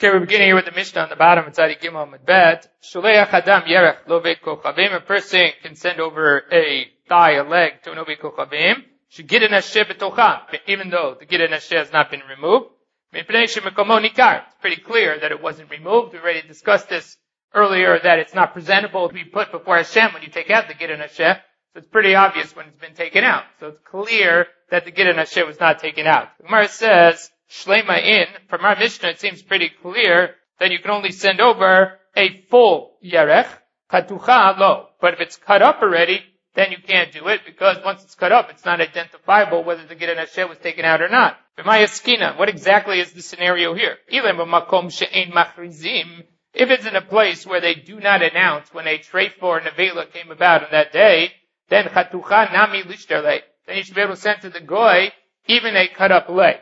Okay, we're beginning here with the Mishnah on the bottom. It's Adi Gimel Medbet. Shuleach Adam Yerech Love Kochavim. A person can send over a thigh, a leg to an Love Kochavim. Shegidin Hashem betocha, even though the Gidin Hashem has not been removed. It's pretty clear that it wasn't removed. We already discussed this earlier, that it's not presentable to be put before Hashem when you take out the Gidin Hashem. So it's pretty obvious when it's been taken out. So it's clear that the Gidin Hashem was not taken out. The Gemara says, Shlema in, from our Mishnah it seems pretty clear that you can only send over a full Yerech, Katucha lo. But if it's cut up already, then you can't do it, because once it's cut up, it's not identifiable whether the Gidin Hashem was taken out or not. What exactly is the scenario here? If it's in a place where they do not announce when a treif or nevela came about on that day, then Chatucha nami lishterle. Then you should be able to send to the goy even a cut up leg.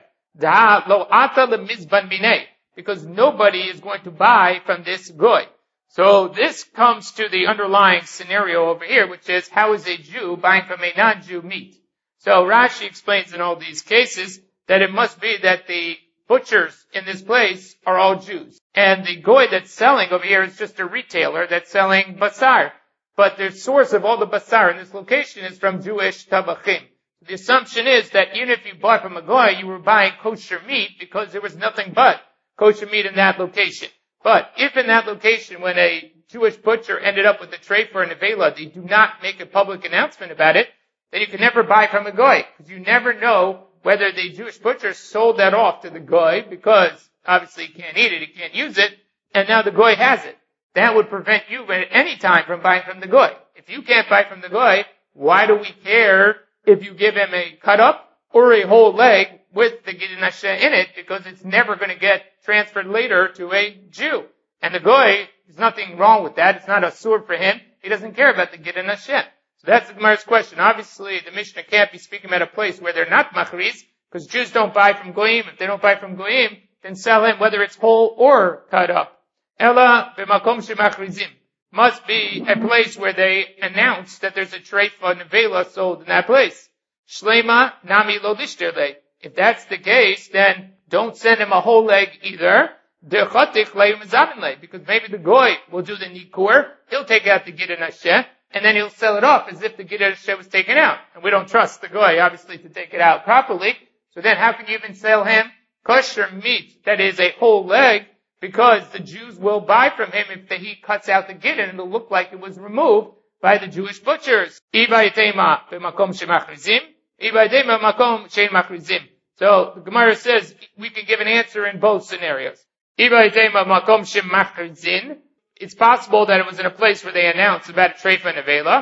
Because nobody is going to buy from this goy. So this comes to the underlying scenario over here, which is, how is a Jew buying from a non-Jew meat? So Rashi explains in all these cases that it must be that the butchers in this place are all Jews. And the goy that's selling over here is just a retailer that's selling basar. But the source of all the basar in this location is from Jewish tabachim. The assumption is that even if you bought from a goy, you were buying kosher meat because there was nothing but kosher meat in that location. But if in that location, when a Jewish butcher ended up with a treif or a nevela, they do not make a public announcement about it, then you can never buy from a goy, because you never know whether the Jewish butcher sold that off to the goy, because obviously he can't eat it, he can't use it, and now the goy has it. That would prevent you at any time from buying from the goy. If you can't buy from the goy, why do we care if you give him a cut up or a whole leg with the Gidin Hashem in it, because it's never going to get transferred later to a Jew. And the goy, there's nothing wrong with that. It's not a sword for him. He doesn't care about the Gidin Hashem. So that's the Gemara's question. Obviously, the Mishnah can't be speaking about a place where they're not machriz, because Jews don't buy from goyim. If they don't buy from goyim, then sell him whether it's whole or cut up. Ela b'makom shemachrizim. Must be a place where they announce that there's a treif or nevela sold in that place. Shlema nami lo lishterle. If that's the case, then don't send him a whole leg either. Because maybe the goy will do the nikur, he'll take out the Gidin Hashem, and then he'll sell it off as if the Gidin Hashem was taken out. And we don't trust the goy, obviously, to take it out properly. So then how can you even sell him kosher meat that is a whole leg? Because the Jews will buy from him if he cuts out the Gidin, and it'll look like it was removed by the Jewish butchers. So the Gemara says we can give an answer in both scenarios. It's possible that it was in a place where they announced about a treif and nevela.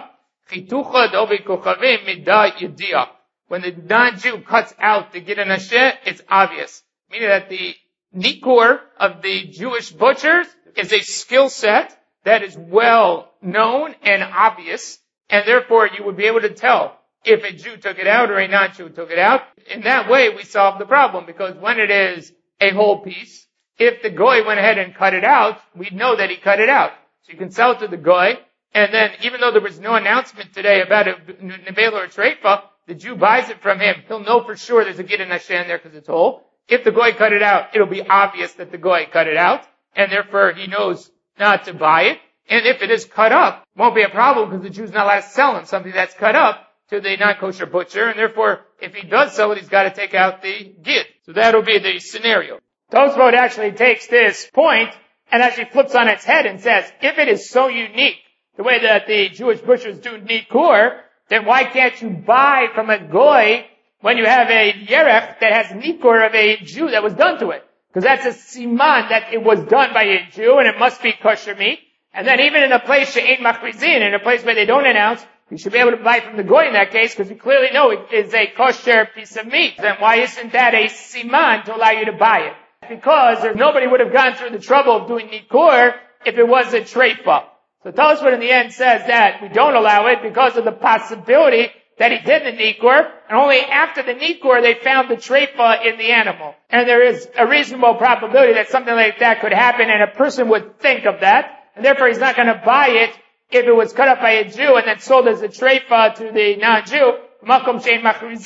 When the non-Jew cuts out the Gidin Hashem, it's obvious. Meaning that the nikur of the Jewish butchers is a skill set that is well known and obvious, and therefore you would be able to tell if a Jew took it out or a non-Jew took it out. In that way, we solve the problem, because when it is a whole piece, if the goy went ahead and cut it out, we'd know that he cut it out. So you can sell it to the goy, and then even though there was no announcement today about a nevela or a treifa, the Jew buys it from him. He'll know for sure there's a Gidin Hashem there because it's whole. If the goy cut it out, it'll be obvious that the goy cut it out, and therefore he knows not to buy it. And if it is cut up, it won't be a problem, because the Jew's not allowed to sell him something that's cut up to the non-kosher butcher, and therefore, if he does sell it, he's got to take out the gid. So that'll be the scenario. Tosfot actually takes this point and actually flips on its head and says, if it is so unique, the way that the Jewish butchers do nikur, then why can't you buy from a goy when you have a yerech that has nikur of a Jew that was done to it? Because that's a siman that it was done by a Jew, and it must be kosher meat. And then even in a place she'ein machrizin, in a place where they don't announce, you should be able to buy from the goy in that case, because you clearly know it is a kosher piece of meat. Then why isn't that a siman to allow you to buy it? Because nobody would have gone through the trouble of doing nikur if it was a treifa. So Tosfot in the end says that we don't allow it because of the possibility that he did the nikur, and only after the nikur they found the treifa in the animal. And there is a reasonable probability that something like that could happen, and a person would think of that, and therefore he's not going to buy it if it was cut up by a Jew and then sold as a treifa to the non-Jew, makom shein machrizim,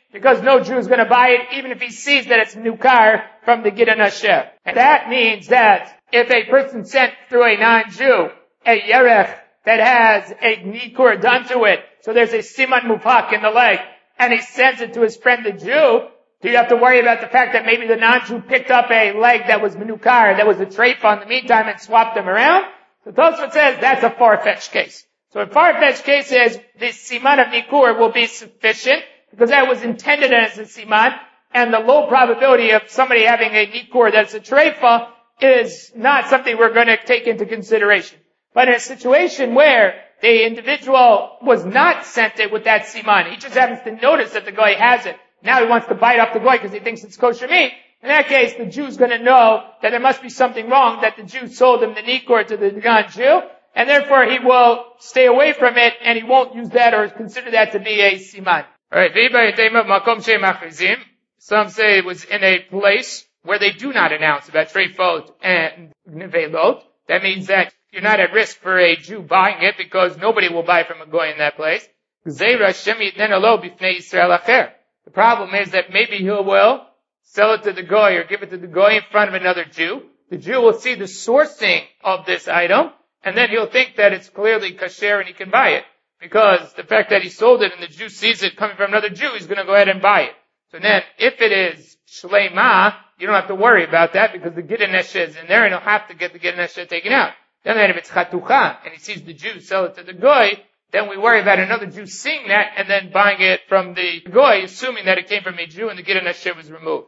because no Jew is going to buy it, even if he sees that it's nukar from the Gid Nasher. And that means that if a person sent through a non-Jew a yerech that has a nikur done to it, so there's a siman mufak in the leg, and he sends it to his friend the Jew, do you have to worry about the fact that maybe the non-Jew picked up a leg that was menukar, that was a treifa in the meantime, and swapped them around? So Tosfot says that's a far-fetched case. So in far-fetched cases, the siman of nikur will be sufficient, because that was intended as a siman, and the low probability of somebody having a nikur that's a treifa is not something we're going to take into consideration. But in a situation where the individual was not sent it with that siman, he just happens to notice that the guy has it. Now he wants to bite off the guy because he thinks it's kosher meat. In that case, the Jew's going to know that there must be something wrong, that the Jew sold him the nikur to the non-Jew, and therefore he will stay away from it, and he won't use that or consider that to be a siman. Alright, some say it was in a place where they do not announce about treifot and nevelot. That means that you're not at risk for a Jew buying it because nobody will buy from a goy in that place. The problem is that maybe he will sell it to the goy or give it to the goy in front of another Jew. The Jew will see the sourcing of this item, and then he'll think that it's clearly kasher and he can buy it. Because the fact that he sold it and the Jew sees it coming from another Jew, he's going to go ahead and buy it. So then, if it is shleima, you don't have to worry about that because the Gid Neshe is in there and he'll have to get the Gid Neshe taken out. Then if it's chatucha and he sees the Jew sell it to the goy, then we worry about another Jew seeing that and then buying it from the goy, assuming that it came from a Jew and the Gid Neshe was removed.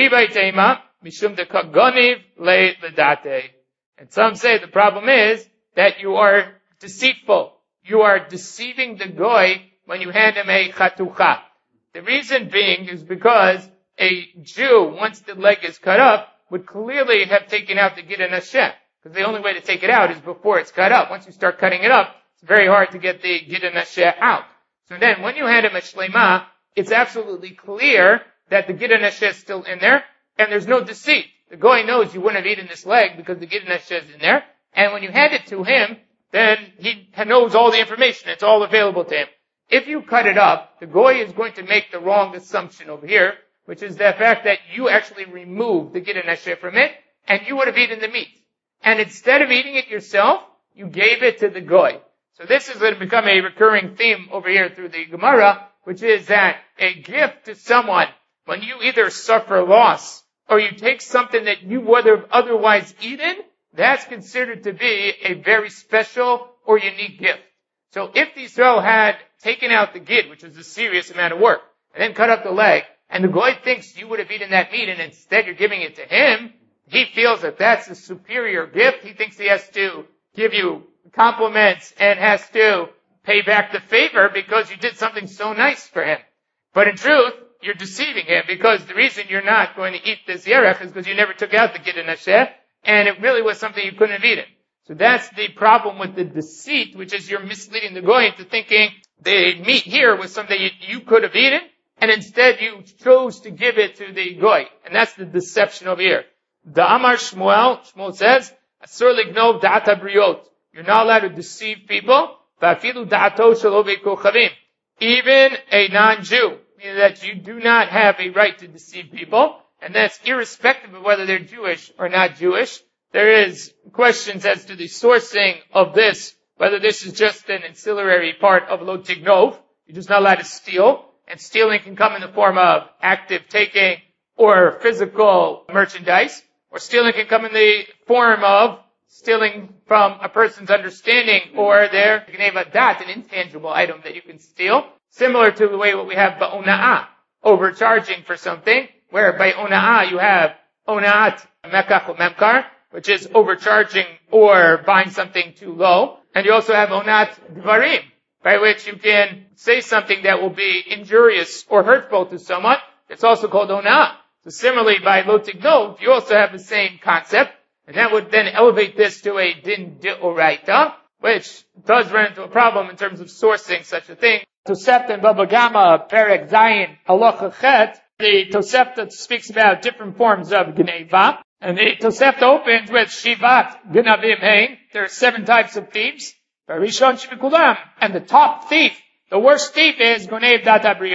And some say the problem is that you are deceitful. You are deceiving the goy when you hand him a chatucha. The reason being is because a Jew, once the leg is cut up, would clearly have taken out the Gid Neshe. Because the only way to take it out is before it's cut up. Once you start cutting it up, it's very hard to get the Gid Neshe out. So then, when you hand him a shleima, it's absolutely clear that the Gid Neshe is still in there, and there's no deceit. The goy knows you wouldn't have eaten this leg because the Gid Neshe is in there, and when you hand it to him, then he knows all the information. It's all available to him. If you cut it up, the goy is going to make the wrong assumption over here, which is the fact that you actually removed the Gid Neshe from it, and you would have eaten the meat. And instead of eating it yourself, you gave it to the goy. So this is going to become a recurring theme over here through the Gemara, which is that a gift to someone, when you either suffer loss, or you take something that you would have otherwise eaten, that's considered to be a very special or unique gift. So if the Yisrael had taken out the gid, which was a serious amount of work, and then cut up the leg, and the goy thinks you would have eaten that meat, and instead you're giving it to him, he feels that that's a superior gift. He thinks he has to give you compliments and has to pay back the favor because you did something so nice for him. But in truth, you're deceiving him because the reason you're not going to eat this yerech is because you never took out the Gid Neshe, and it really was something you couldn't have eaten. So that's the problem with the deceit, which is you're misleading the goy into thinking the meat here was something you could have eaten, and instead you chose to give it to the goy. And that's the deception over here. The Amar Shmuel says, Asur lignov da'at habriot. You're not allowed to deceive people. Va'afilu da'ato shel ovei kochavim. Even a non-Jew, meaning that you do not have a right to deceive people, and that's irrespective of whether they're Jewish or not Jewish. There is questions as to the sourcing of this, whether this is just an ancillary part of lo tignov. You're just not allowed to steal, and stealing can come in the form of active taking or physical merchandise, or stealing can come in the form of stealing from a person's understanding or their gneva dat, an intangible item that you can steal, similar to the way what we have ba'ona'ah, overcharging for something, where by ona'ah you have ona'at mekach or memkar, which is overcharging or buying something too low. And you also have onat dvarim, by which you can say something that will be injurious or hurtful to someone. It's also called onah. So similarly, by lo tignov, you also have the same concept, and that would then elevate this to a din d'oraita, which does run into a problem in terms of sourcing such a thing. Tosefta and Baba Gama, Perek Zayin, Halacha Chet, the Tosefta speaks about different forms of gneva. And the Tosefta opens with Shivat Gnavim Hein. There are 7 types of thieves. Barishon Shivikulam. And the top thief, the worst thief is Gonev Dat Habriot.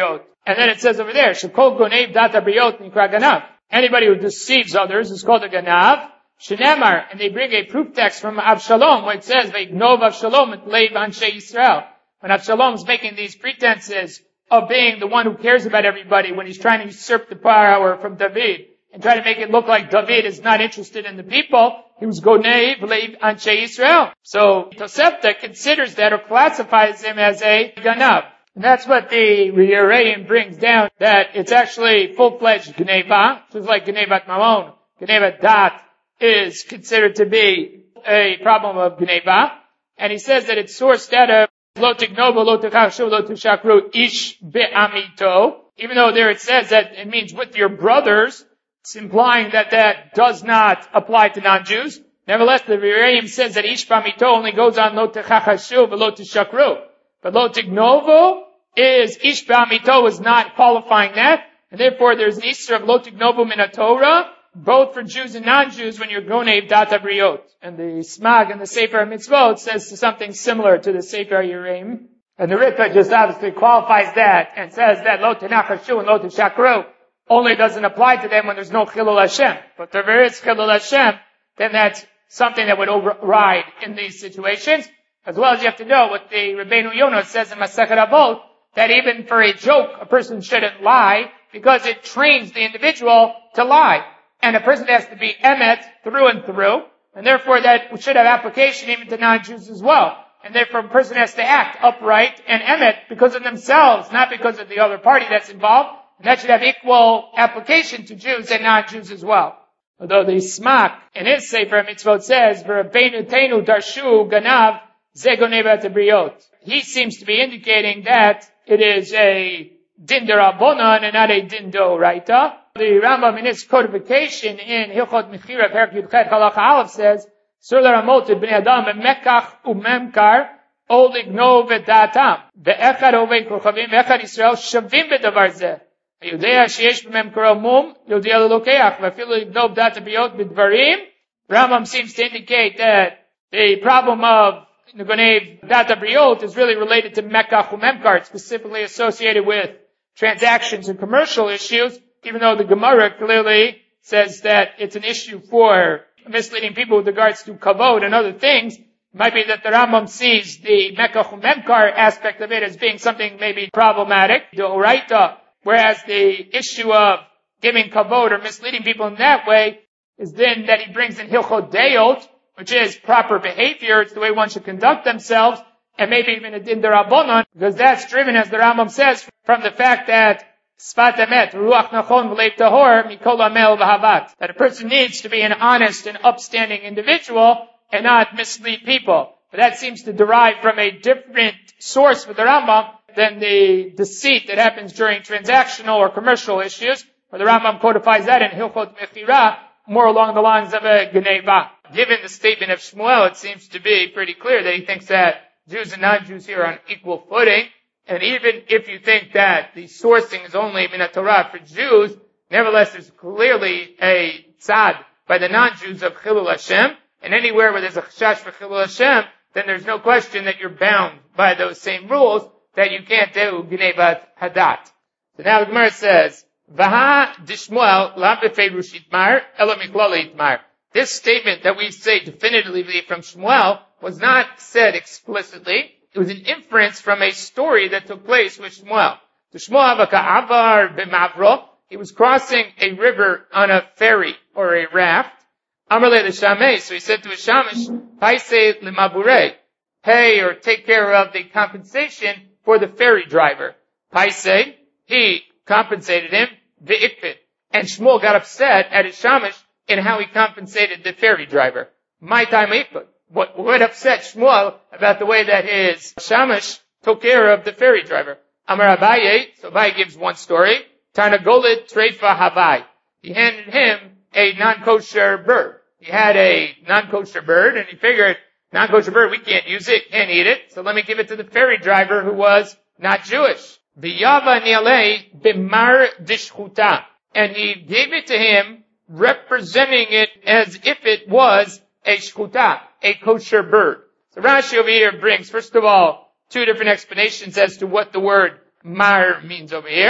And then it says over there, Shekol gonev dat habriot nikra ganav. Anybody who deceives others is called a ganav. Shenemar, and they bring a proof text from Avshalom, where it says, Veignov Avshalom et leiv anshe Yisrael. When Avshalom's making these pretenses of being the one who cares about everybody, when he's trying to usurp the power from David, and try to make it look like David is not interested in the people, he was gonev leiv anshe Yisrael. So Tosefta considers that or classifies him as a ganav. And that's what the Yereim brings down, that it's actually full-fledged gneva, just like gnevat mamon, gnevat dat, is considered to be a problem of gneva, and he says that it's sourced out of lo tignovo, lo techachshu, lo tushakru, ish be'amito. Even though there it says that it means with your brothers, it's implying that that does not apply to non-Jews. Nevertheless, the Yereim says that ish be'amito only goes on lo techachshu, lo tushakru. But lo tignovo is ish be'amito is not qualifying that, and therefore there's an Easter of lo tignovo min Torah, both for Jews and non-Jews when you're gonev dat habriot. And the Smag and the Sefer Mitzvot says something similar to the Sefer Yereim. And the Rita just obviously qualifies that and says that lo tenachashu and lo teshakru only doesn't apply to them when there's no chilul Hashem. But if there is chilul Hashem, then that's something that would override in these situations. As well as you have to know what the Rabbeinu Yonah says in Masechet Avot, that even for a joke, a person shouldn't lie because it trains the individual to lie. And a person has to be emet through and through, and therefore that should have application even to non-Jews as well. And therefore a person has to act upright and emet because of themselves, not because of the other party that's involved. And that should have equal application to Jews and non-Jews as well. Although the Smak in his Sefer Mitzvot says, V'Rabbeinu Teinu Darshu Ganav Ze Gonev Habriot. He seems to be indicating that it is a din derabonan and not a din doraita. The Rambam in his codification in Hilchot Mechira Perek Yudchet Halacha Aleph says, Sur l'ramot b'nei adam mekach umemkar ol lignov v'datam ve'echad ovei kochavim ve'echad Yisrael shavim b'davar zeh. Yudea sheyesh b'memkaro mum yudea l'lokeach ve'afilu lignov data b'yot b'dvarim. Rambam seems to indicate that the problem of Gonev data b'yot is really related to mekach umemkar, specifically associated with transactions and commercial issues, even though the Gemara clearly says that it's an issue for misleading people with regards to kavod and other things. It might be that the Rambam sees the mekach umemkar aspect of it as being something maybe problematic, the oraita, whereas the issue of giving kavod or misleading people in that way is then that he brings in hilchot deot, which is proper behavior. It's the way one should conduct themselves, and maybe even a din derabonan, because that's driven, as the Rambam says, from the fact that Sfat emet, ruach nachon v'leiv tahor, mikol amel v'havat. That a person needs to be an honest and upstanding individual and not mislead people. But that seems to derive from a different source with the Rambam than the deceit that happens during transactional or commercial issues, where the Rambam codifies that in Hilchot Mechira, more along the lines of a Geneva. Given the statement of Shmuel, it seems to be pretty clear that he thinks that Jews and non-Jews here are on equal footing. And even if you think that the sourcing is only min Torah for Jews, nevertheless there's clearly a tzad by the non-Jews of Chilul Hashem. And anywhere where there's a chashash for Chilul Hashem, then there's no question that you're bound by those same rules that you can't do Gnevat Hadat. So now the Gemara says, Vaha dishmuel lam befeirush itmar ela miklal itmar. This statement that we say definitively from Shmuel was not said explicitly. It was an inference from a story that took place with Shmuel. The Shmuel Avar b'mavro, he was crossing a river on a ferry or a raft. Amarle l'shamei, so he said to his shamish, Paisei l'mabure, pay or take care of the compensation for the ferry driver. Paisei, he compensated him, v'ikpit. And Shmuel got upset at his shamish in how he compensated the ferry driver. My time ikpit. What upset Shmuel about the way that his shamash took care of the ferry driver? Amar Abaye, so Abaye gives one story. Tarnagolet treifa havai. He handed him a non-kosher bird. He had a non-kosher bird, and he figured, non-kosher bird, we can't use it, can't eat it, so let me give it to the ferry driver who was not Jewish. V'yava ni'alei b'mar dishchuta. And he gave it to him, representing it as if it was a shchuta, a kosher bird. So Rashi over here brings, first of all, two different explanations as to what the word mar means over here.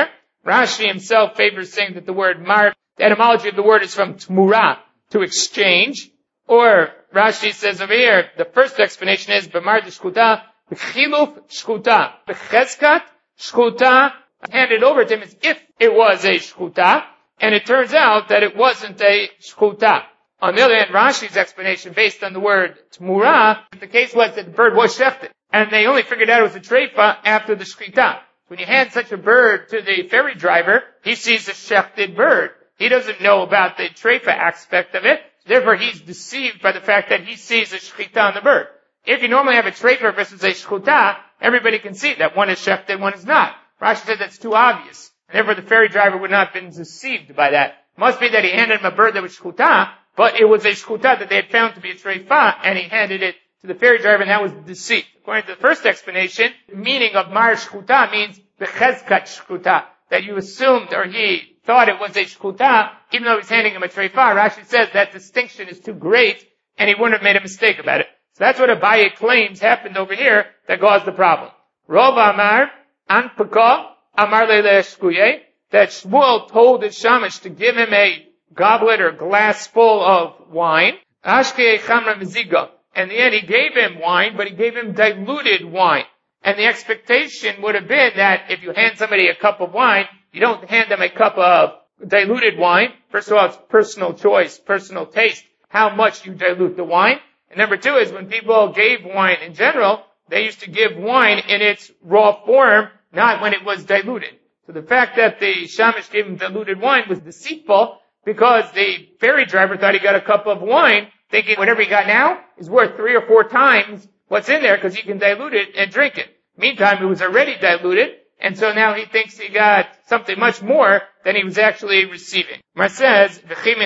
Rashi himself favors saying that the word mar, the etymology of the word is from tmura, to exchange. Or Rashi says over here, the first explanation is b'mar de shchuta, b'chiluf shchuta, b'cheskat shchuta, handed over to him as if it was a shchuta, and it turns out that it wasn't a shchuta. On the other hand, Rashi's explanation based on the word tmura, the case was that the bird was shechted, and they only figured out it was a treifa after the shchita. When you hand such a bird to the ferry driver, he sees a shechted bird. He doesn't know about the treifa aspect of it, therefore he's deceived by the fact that he sees a shchita on the bird. If you normally have a treifa versus a shchuta, everybody can see that one is shechted, one is not. Rashi said that's too obvious. And therefore the ferry driver would not have been deceived by that. It must be that he handed him a bird that was shchuta, but it was a shchuta that they had found to be a treifa, and he handed it to the ferry driver, and that was deceit. According to the first explanation, the meaning of mar shchuta means bechezkat shchuta, that you assumed or he thought it was a shchuta, even though he was handing him a treifa. Rashi says that distinction is too great, and he wouldn't have made a mistake about it. So that's what Abaye claims happened over here that caused the problem. Rov Amar, Anpaka, Amar Leile Shkuye, that Shmuel told his shamash to give him a goblet or glass full of wine. Ashke Chamra Meziga. In the end, he gave him wine, but he gave him diluted wine. And the expectation would have been that if you hand somebody a cup of wine, you don't hand them a cup of diluted wine. First of all, it's personal choice, personal taste, how much you dilute the wine. And number two is when people gave wine in general, they used to give wine in its raw form, not when it was diluted. So the fact that the shamash gave him diluted wine was deceitful because the ferry driver thought he got a cup of wine, thinking whatever he got now is worth 3 or 4 times what's in there because he can dilute it and drink it. Meantime, it was already diluted, and so now he thinks he got something much more than he was actually receiving. Mar says,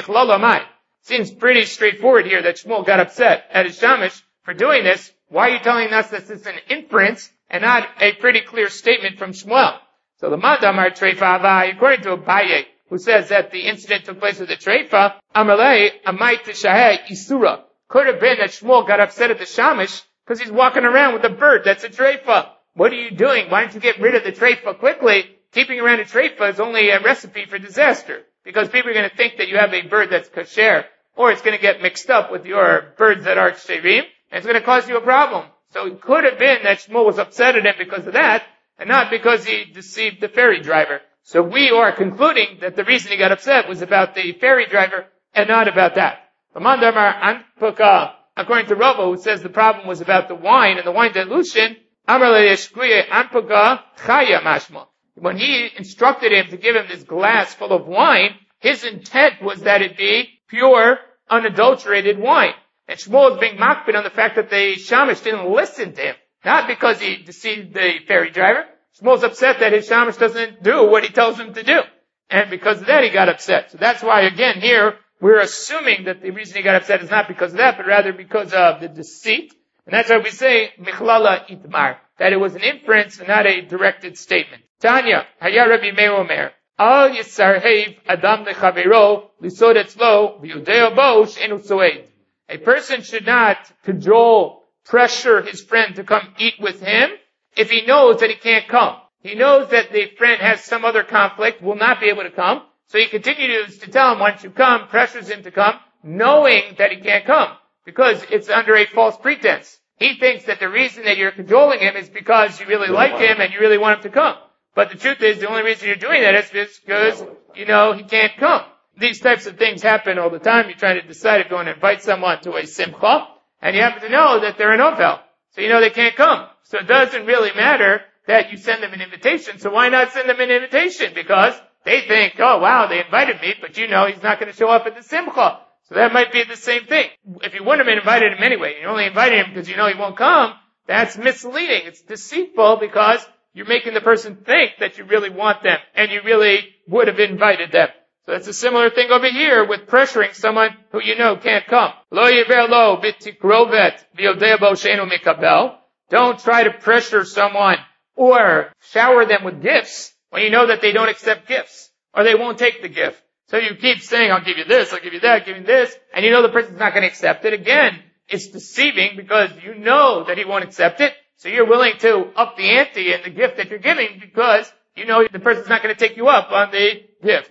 seems pretty straightforward here that Shmuel got upset at his shamash for doing this. Why are you telling us that this is an inference and not a pretty clear statement from Shmuel? So the Madamar Treifa, according to Abaye, who says that the incident took place with the treifa, Amalei, Amai Tishaheh, Isura. Could have been that Shmuel got upset at the shamash because he's walking around with a bird that's a treifa. What are you doing? Why don't you get rid of the treifa quickly? Keeping around a treifa is only a recipe for disaster because people are going to think that you have a bird that's kosher, or it's going to get mixed up with your birds that are ksherim, and it's going to cause you a problem. So it could have been that Shmuel was upset at him because of that, and not because he deceived the ferry driver. So we are concluding that the reason he got upset was about the ferry driver and not about that. According to Rava, who says the problem was about the wine and the wine dilution, when he instructed him to give him this glass full of wine, his intent was that it be pure, unadulterated wine. And Shmuel is being makpid on the fact that the shamash didn't listen to him, not because he deceived the ferry driver. Shmuel's upset that his shamash doesn't do what he tells him to do. And because of that, he got upset. So that's why, again, here, we're assuming that the reason he got upset is not because of that, but rather because of the deceit. And that's why we say, Michlala Itmar, that it was an inference and not a directed statement. Tanya, Haya Rabbi Meir Omer, Al Yisarhev Adam Lechavero, Lisod Etzlo, V'yudeo Bo, She'enu Soed. A person should not cajole, pressure his friend to come eat with him if he knows that he can't come. He knows that the friend has some other conflict, will not be able to come, so he continues to tell him, why don't you come, pressures him to come, knowing that he can't come, because it's under a false pretense. He thinks that the reason that you're cajoling him is because you really like him and you really want him to come. But the truth is, the only reason you're doing that is because, he can't come. These types of things happen all the time. You're trying to decide if you want to invite someone to a simcha, and you happen to know that they're an ovel. So you know they can't come. So it doesn't really matter that you send them an invitation. So why not send them an invitation? Because they think, oh wow, they invited me, but he's not going to show up at the simcha. So that might be the same thing. If you wouldn't have invited him anyway, you only invited him because he won't come, that's misleading. It's deceitful because you're making the person think that you really want them and you really would have invited them. So that's a similar thing over here with pressuring someone who can't come. Lo yiver lo b'tikrovet v'yodeh bo she'enu mikabel. Don't try to pressure someone or shower them with gifts when you know that they don't accept gifts or they won't take the gift. So you keep saying, I'll give you this, I'll give you that, I'll give you this, and the person's not going to accept it. Again, it's deceiving because you know that he won't accept it, so you're willing to up the ante in the gift that you're giving because you know the person's not going to take you up on the gift.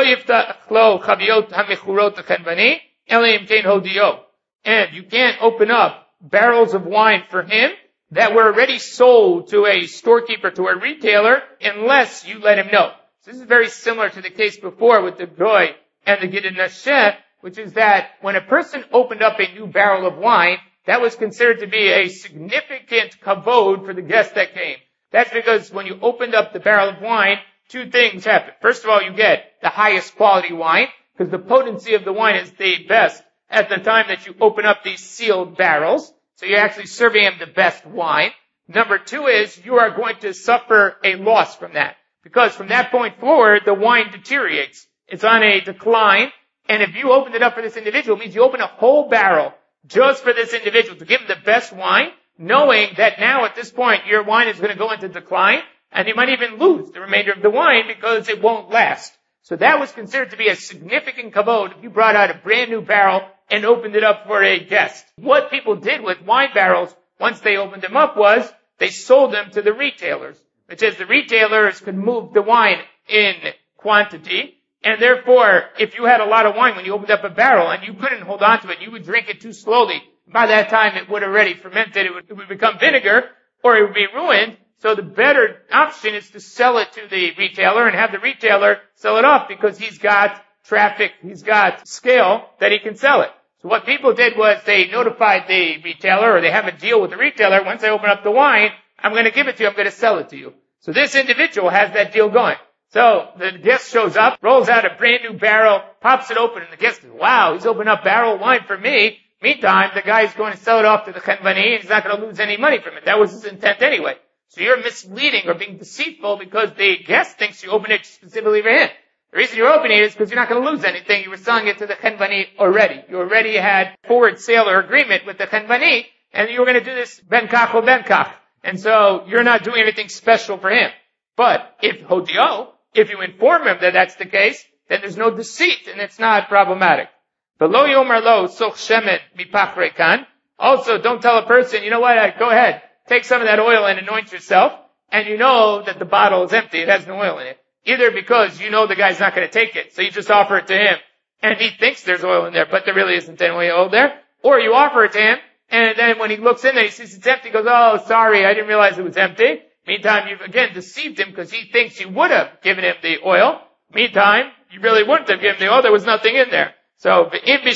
And you can't open up barrels of wine for him that were already sold to a storekeeper, to a retailer, unless you let him know. So this is very similar to the case before with the goy and the gid nasheh, which is that when a person opened up a new barrel of wine, that was considered to be a significant kavod for the guest that came. That's because when you opened up the barrel of wine, two things happen. First of all, you get the highest quality wine, because the potency of the wine is the best at the time that you open up these sealed barrels. So you're actually serving him the best wine. Number two is you are going to suffer a loss from that. Because from that point forward, the wine deteriorates. It's on a decline. And if you opened it up for this individual, it means you open a whole barrel just for this individual to give him the best wine, knowing that now at this point your wine is going to go into decline, and you might even lose the remainder of the wine because it won't last. So that was considered to be a significant kavod if you brought out a brand new barrel and opened it up for a guest. What people did with wine barrels once they opened them up was they sold them to the retailers, which is the retailers could move the wine in quantity, and therefore if you had a lot of wine when you opened up a barrel and you couldn't hold on to it, you would drink it too slowly. By that time it would already fermented, it would become vinegar, or it would be ruined. So the better option is to sell it to the retailer and have the retailer sell it off because he's got traffic, he's got scale that he can sell it. So what people did was they notified the retailer, or they have a deal with the retailer. Once I open up the wine, I'm going to give it to you, I'm going to sell it to you. So this individual has that deal going. So the guest shows up, rolls out a brand new barrel, pops it open, and the guest says, wow, he's opened up barrel wine for me. Meantime, the guy is going to sell it off to the chenvani, and he's not going to lose any money from it. That was his intent anyway. So you're misleading or being deceitful because the guest thinks you open it specifically for him. The reason you're opening it is because you're not going to lose anything. You were selling it to the chenvani already. You already had forward sale or agreement with the chenvani, and you were going to do this ben kach or ben kach. And so you're not doing anything special for him. But if hodio, if you inform him that that's the case, then there's no deceit and it's not problematic. But lo yomer lo soch shemen mipachre kan. Also, don't tell a person, you know what, go ahead, take some of that oil and anoint yourself, and you know that the bottle is empty, it has no oil in it. Either because you know the guy's not going to take it, so you just offer it to him, and he thinks there's oil in there, but there really isn't any oil there. Or you offer it to him, and then when he looks in there, he sees it's empty, he goes, oh, sorry, I didn't realize it was empty. Meantime, you've again deceived him because he thinks you would have given him the oil. Meantime, you really wouldn't have given him the oil, there was nothing in there. So, if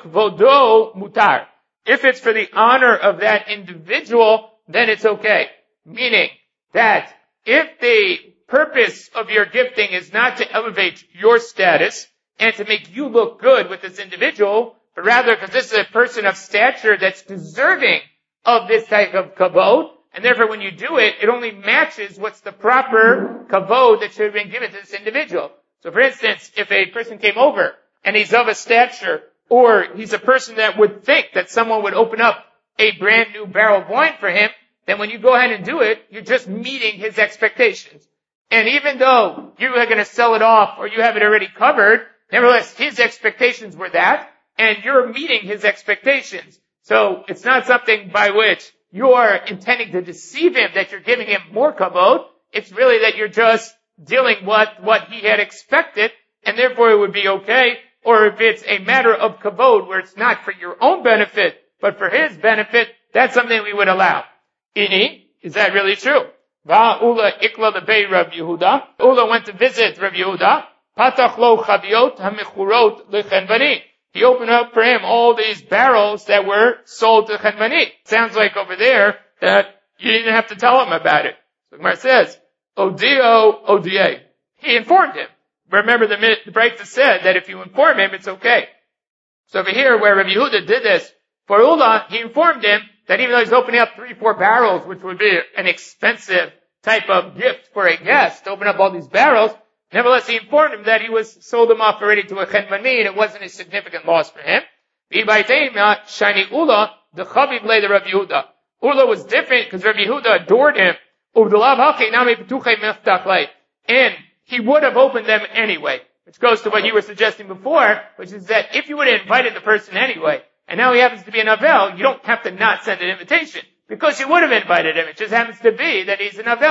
it's for the honor of that individual, then it's okay. Meaning that if the purpose of your gifting is not to elevate your status and to make you look good with this individual, but rather because this is a person of stature that's deserving of this type of kavod, and therefore when you do it, it only matches what's the proper kavod that should have been given to this individual. So for instance, if a person came over and he's of a stature, or he's a person that would think that someone would open up a brand new barrel of wine for him, then when you go ahead and do it, you're just meeting his expectations. And even though you are going to sell it off or you have it already covered, nevertheless, his expectations were that, and you're meeting his expectations. So it's not something by which you're intending to deceive him that you're giving him more kavod. It's really that you're just dealing what he had expected, and therefore it would be okay. Or if it's a matter of kavod where it's not for your own benefit, but for his benefit, that's something we would allow. Ini, is that really true? Ula ikla lebei Rav Yehuda. Ula went to visit Rav Yehuda. Patach lo chaviot hamichurot lechenvani. He opened up for him all these barrels that were sold to chenvani. Sounds like over there that you didn't have to tell him about it. So Gemara says, Odio Oda. He informed him. Remember the Breita said that if you inform him, it's okay. So over here where Rav Yehuda did this, for Ula, he informed him that even though he's opening up 3-4 barrels, which would be an expensive type of gift for a guest, to open up all these barrels, nevertheless he informed him that he was sold them off already to a chenvani, and it wasn't a significant loss for him. Shani Ula, the Chaviv lay the Rav Yehuda. Ula was different because Rav Yehuda adored him. And he would have opened them anyway, which goes to what you were suggesting before, which is that if you would have invited the person anyway, and now he happens to be an Avel, you don't have to not send an invitation, because you would have invited him. It just happens to be that he's an Avel now.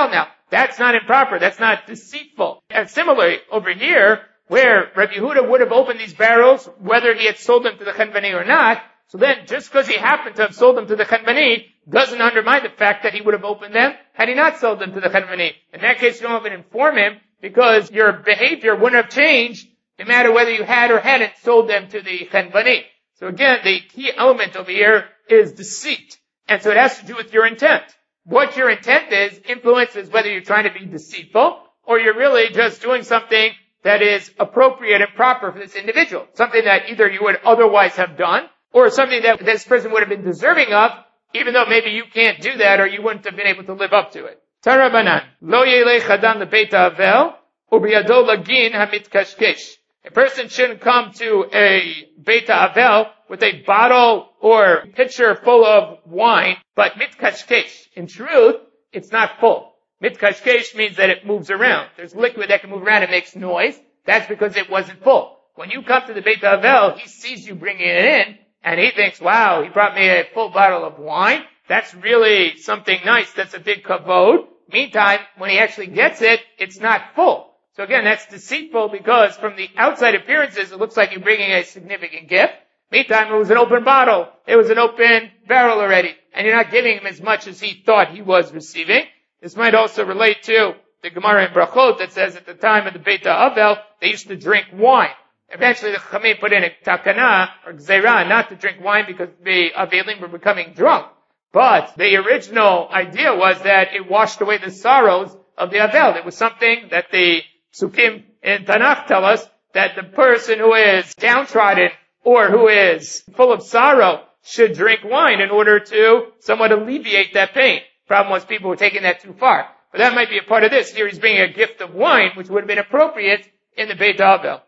That's not improper. That's not deceitful. And similarly, over here, where Rabbi Yehuda would have opened these barrels, whether he had sold them to the Chanbani or not, so then just because he happened to have sold them to the Chanbani doesn't undermine the fact that he would have opened them had he not sold them to the Chanbani. In that case, you don't even inform him because your behavior wouldn't have changed no matter whether you had or hadn't sold them to the Chanbani. So again, the key element over here is deceit. And so it has to do with your intent. What your intent is influences whether you're trying to be deceitful or you're really just doing something that is appropriate and proper for this individual. Something that either you would otherwise have done or something that this person would have been deserving of, even though maybe you can't do that or you wouldn't have been able to live up to it. Tarabanan. Lo yelech adam lebeita avel, ubiyado lagin hamitkashkesh. A person shouldn't come to a beita avel with a bottle or pitcher full of wine, but mitkashkesh. In truth, it's not full. Mitkashkesh means that it moves around. There's liquid that can move around and makes noise. That's because it wasn't full. When you come to the Beit Avel, he sees you bringing it in, and he thinks, wow, he brought me a full bottle of wine. That's really something nice. That's a big kavod. Meantime, when he actually gets it, it's not full. So again, that's deceitful because from the outside appearances, it looks like you're bringing a significant gift. Meantime, it was an open bottle. It was an open barrel already. And you're not giving him as much as he thought he was receiving. This might also relate to the Gemara in Brachot that says at the time of the Beit Avel, they used to drink wine. Eventually the Chachamim put in a takana or gzeira not to drink wine because the Avelim were becoming drunk. But the original idea was that it washed away the sorrows of the Avel. It was something that the Psukim in Tanakh tell us that the person who is downtrodden or who is full of sorrow should drink wine in order to somewhat alleviate that pain. Problem was people were taking that too far. But that might be a part of this. Here he's bringing a gift of wine, which would have been appropriate in the Beit Avel.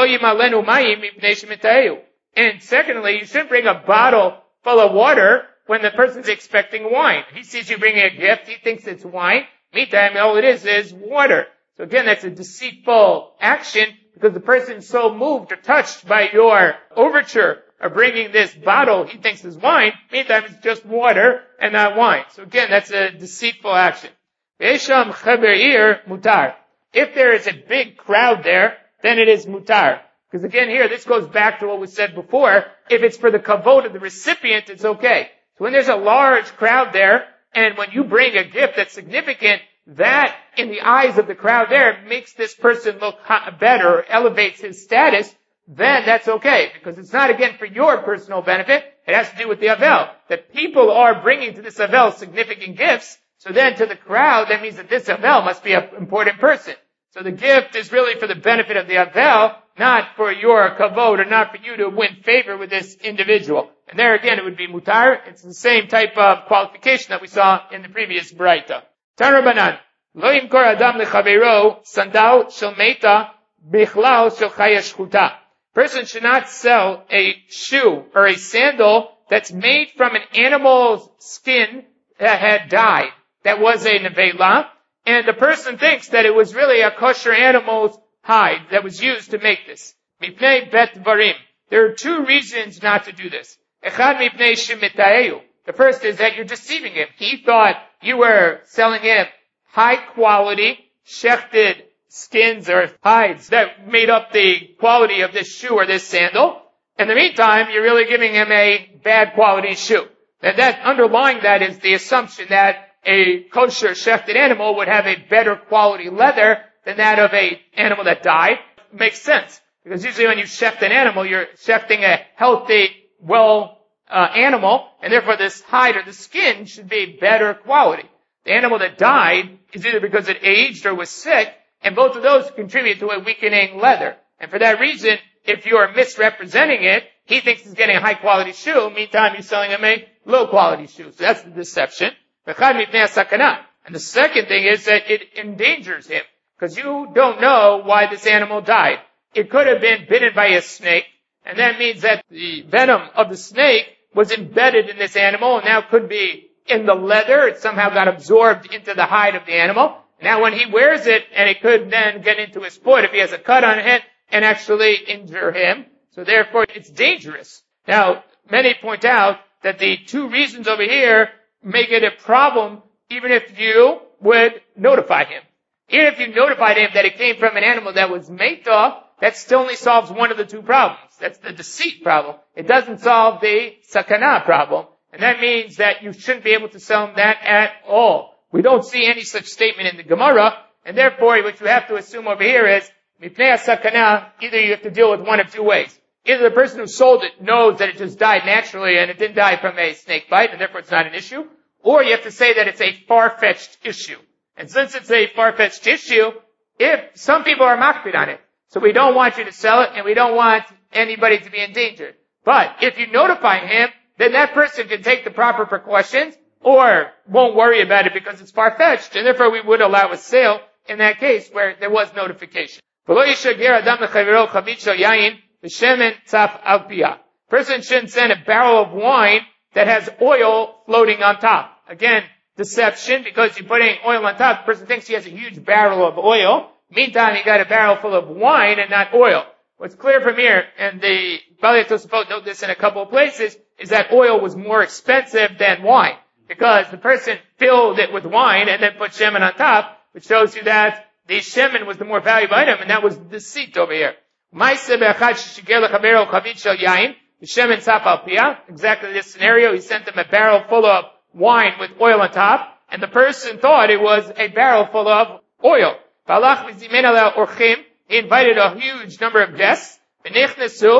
And secondly, you shouldn't bring a bottle full of water when the person's expecting wine. He sees you bringing a gift, he thinks it's wine. Meantime, all it is water. So again, that's a deceitful action because the person's so moved or touched by your overture of bringing this bottle he thinks is wine. Meantime, it's just water and not wine. So again, that's a deceitful action. Ve'esham chaber mutar. If there is a big crowd there, then it is mutar. Because again here, this goes back to what was said before. If it's for the kavod of the recipient, it's okay. So when there's a large crowd there, and when you bring a gift that's significant, that in the eyes of the crowd there makes this person look better, elevates his status, then that's okay. Because it's not again for your personal benefit. It has to do with the Avel. That people are bringing to this Avel significant gifts. So then to the crowd, that means that this Avel must be an important person. So the gift is really for the benefit of the Avel, not for your kavod or not for you to win favor with this individual. And there again, it would be mutar. It's the same type of qualification that we saw in the previous Braita. Tarabanan. Lo yimkor adam lechavero sandal shel meita bichlal shel chaya shchuta. Person should not sell a shoe or a sandal that's made from an animal's skin that had died. That was a nevela. And the person thinks that it was really a kosher animal's hide that was used to make this. Mipnei bet varim. There are two reasons not to do this. Echad mipnei shemitaeu. The first is that you're deceiving him. He thought you were selling him high quality, shechted skins or hides that made up the quality of this shoe or this sandal. In the meantime, you're really giving him a bad quality shoe. And that underlying that is the assumption that a kosher shechted animal would have a better quality leather than that of a animal that died. Makes sense. Because usually when you shecht an animal, you're shechting a healthy, animal, and therefore this hide or the skin should be better quality. The animal that died is either because it aged or was sick, and both of those contribute to a weakening leather. And for that reason, if you are misrepresenting it, he thinks he's getting a high quality shoe, meantime you're selling him a low quality shoe. So that's the deception. And the second thing is that it endangers him, because you don't know why this animal died. It could have been bitten by a snake, and that means that the venom of the snake was embedded in this animal, and now could be in the leather. It somehow got absorbed into the hide of the animal. Now when he wears it, and it could then get into his foot if he has a cut on it, and actually injure him. So therefore, it's dangerous. Now, many point out that the two reasons over here make it a problem even if you would notify him. Even if you notified him that it came from an animal that was meita, that still only solves one of the two problems. That's the deceit problem. It doesn't solve the sakana problem. And that means that you shouldn't be able to sell him that at all. We don't see any such statement in the Gemara, and therefore what you have to assume over here is, mipnei sakana, either you have to deal with one of two ways. Either the person who sold it knows that it just died naturally and it didn't die from a snake bite, and therefore it's not an issue, or you have to say that it's a far-fetched issue. And since it's a far-fetched issue, if some people are makpid on it, so we don't want you to sell it and we don't want anybody to be endangered. But if you notify him, then that person can take the proper precautions or won't worry about it because it's far-fetched, and therefore we would allow a sale in that case where there was notification. Person shouldn't send a barrel of wine that has oil floating on top. Again, deception, because you're putting oil on top. The person thinks he has a huge barrel of oil. Meantime, he got a barrel full of wine and not oil. What's clear from here, and the Balei Tosafot note this in a couple of places, is that oil was more expensive than wine. Because the person filled it with wine and then put shemen on top, which shows you that the shemen was the more valuable item, and that was deceit over here. Exactly this scenario, he sent them a barrel full of wine with oil on top, and the person thought it was a barrel full of oil. He invited a huge number of guests, and then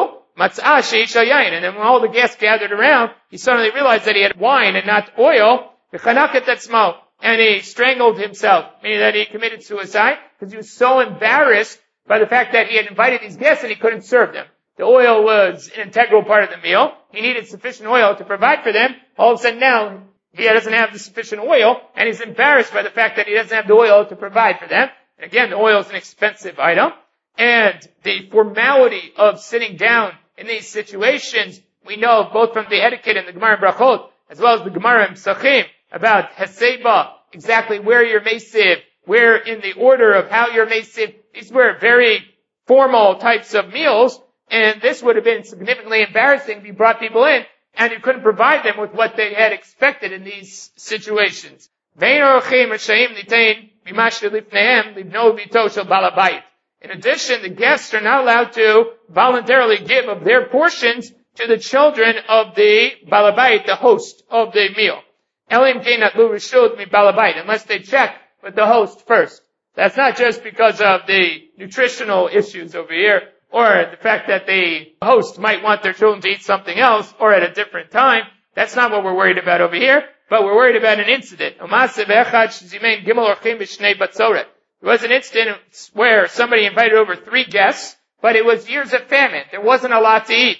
when all the guests gathered around, he suddenly realized that he had wine and not oil, and he strangled himself, meaning that he committed suicide, because he was so embarrassed by the fact that he had invited these guests and he couldn't serve them. The oil was an integral part of the meal. He needed sufficient oil to provide for them. All of a sudden now, he doesn't have the sufficient oil, and he's embarrassed by the fact that he doesn't have the oil to provide for them. And again, the oil is an expensive item. And the formality of sitting down in these situations, we know both from the etiquette in the Gemara in Brachot, as well as the Gemara in Pesachim, about Heseba, exactly where you're mesiv, where in the order of how you're mesiv. These were very formal types of meals, and this would have been significantly embarrassing if you brought people in and you couldn't provide them with what they had expected in these situations. In addition, the guests are not allowed to voluntarily give of their portions to the children of the balabait, the host of the meal. Unless they check with the host first. That's not just because of the nutritional issues over here, or the fact that the host might want their children to eat something else, or at a different time. That's not what we're worried about over here, but we're worried about an incident. There was an incident where somebody invited over 3 guests, but it was years of famine. There wasn't a lot to eat.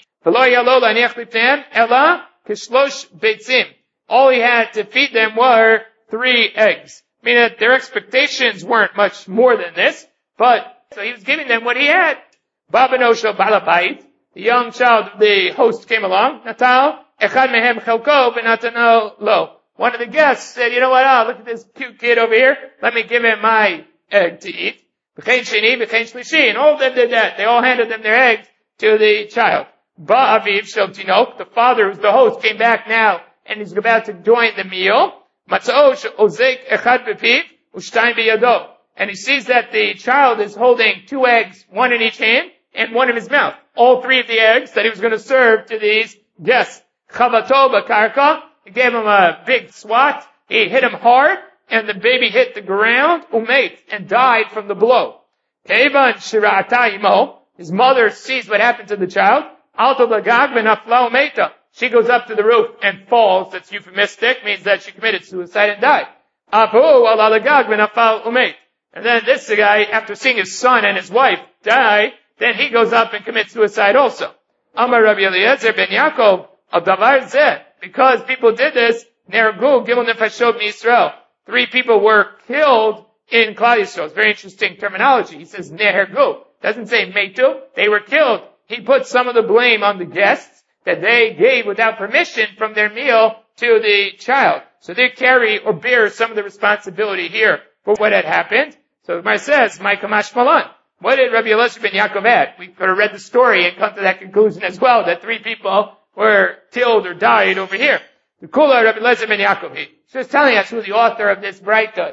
All he had to feed them were 3 eggs. Meaning that their expectations weren't much more than this, but so he was giving them what he had. Babanosho balabait, the young child of the host came along. Natal, echad mehem chelko, v'natano lo. One of the guests said, you know what, look at this cute kid over here. Let me give him my egg to eat. V'chein sheni, v'chein shlishi. And all of them did that. They all handed them their eggs to the child. Ba'aviv shel tinok, the father who's the host, came back now and he's about to join the meal. Matzao ozek echad b'piv, u'shtayim b'yado. And he sees that the child is holding 2 eggs, one in each hand, and one in his mouth. All 3 of the eggs that he was going to serve to these guests. Chavato b'karka, he gave him a big swat, he hit him hard, and the baby hit the ground, umeit, and died from the blow. Kevan shira'ata imo, his mother sees what happened to the child, alto lagag v'nafla umeita. She goes up to the roof and falls. That's euphemistic, means that she committed suicide and died. Afu ala lagag v'nafal umeit. And then this guy, after seeing his son and his wife die, then he goes up and commits suicide also. Amar Rabbi Eliezer ben Yaakov, adavar zeh, because people did this, nergu gimel nefashot miYisrael. 3 people were killed in Klal Yisrael. It's very interesting terminology. He says nehergu. Doesn't say metu. They were killed. He put some of the blame on the guests that they gave without permission from their meal to the child. So they carry or bear some of the responsibility here for what had happened. So the Gemara says, "My kamash malan." What did Rabbi Eliezer ben Yaakov add? We could have read the story and come to that conclusion as well, that 3 people were killed or died over here. The Kula Rabbi Eliezer ben Yaakov. He's just telling us who the author of this Braita is.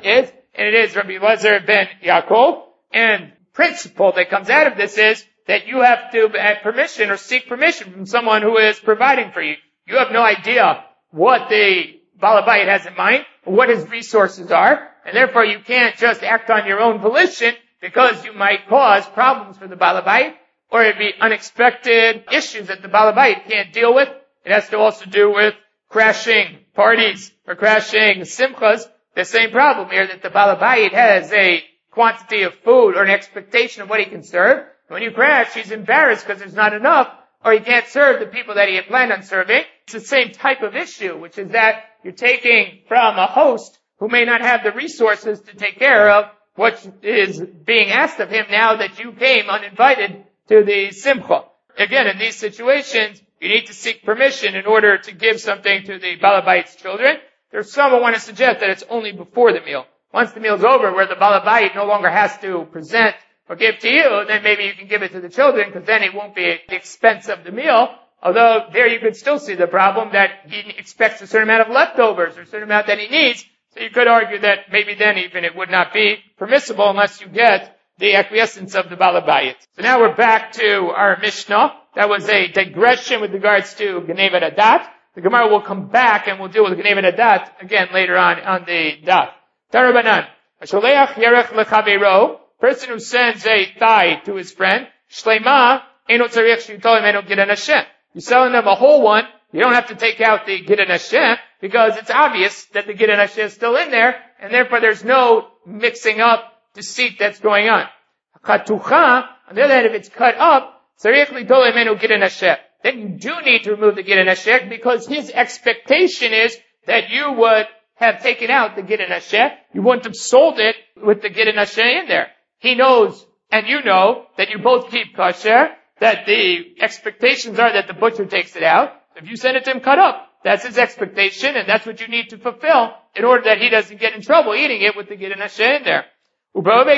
and it is Rabbi Eliezer ben Yaakov. And principle that comes out of this is that you have to have permission or seek permission from someone who is providing for you. You have no idea what the Baal Bayit has in mind, or what his resources are, and therefore you can't just act on your own volition because you might cause problems for the Baal Bayit, or it'd be unexpected issues that the Baal Bayit can't deal with. It has to also do with crashing parties or crashing simchas. The same problem here, that the Baal Bayit has a quantity of food or an expectation of what he can serve. When you crash, he's embarrassed because there's not enough, or he can't serve the people that he had planned on serving. It's the same type of issue, which is that you're taking from a host who may not have the resources to take care of what is being asked of him now that you came uninvited to the simcha. Again, in these situations, you need to seek permission in order to give something to the Baal Bayit's children. There's some who want to suggest that it's only before the meal. Once the meal's over, where the Baal Bayit no longer has to present or give to you, then maybe you can give it to the children, because then it won't be at the expense of the meal. Although there you could still see the problem that he expects a certain amount of leftovers or a certain amount that he needs. So you could argue that maybe then even it would not be permissible unless you get the acquiescence of the Baal Bayit. So now we're back to our Mishnah. That was a digression with regards to Geneva Adat. The Gemara will come back and we'll deal with Geneva Adat again later on the Daf. Tarabanan. Hasholeach yerech lechaveiro. Person who sends a thigh to his friend, Shleima, eno tzarich sheyitol imenu gidan Hashem. You're selling them a whole one. You don't have to take out the gidan Hashem, because it's obvious that the gidan Hashem is still in there, and therefore there's no mixing up deceit that's going on. Chatucha, on the other hand, if it's cut up, tzarich litol imenu gidan Hashem, then you do need to remove the gidan Hashem, because his expectation is that you would have taken out the gidan Hashem. You wouldn't have sold it with the gidan Hashem in there. He knows, and you know, that you both keep kosher, that the expectations are that the butcher takes it out. If you send it to him cut up, that's his expectation, and that's what you need to fulfill in order that he doesn't get in trouble eating it with the gidan Hashem in there. When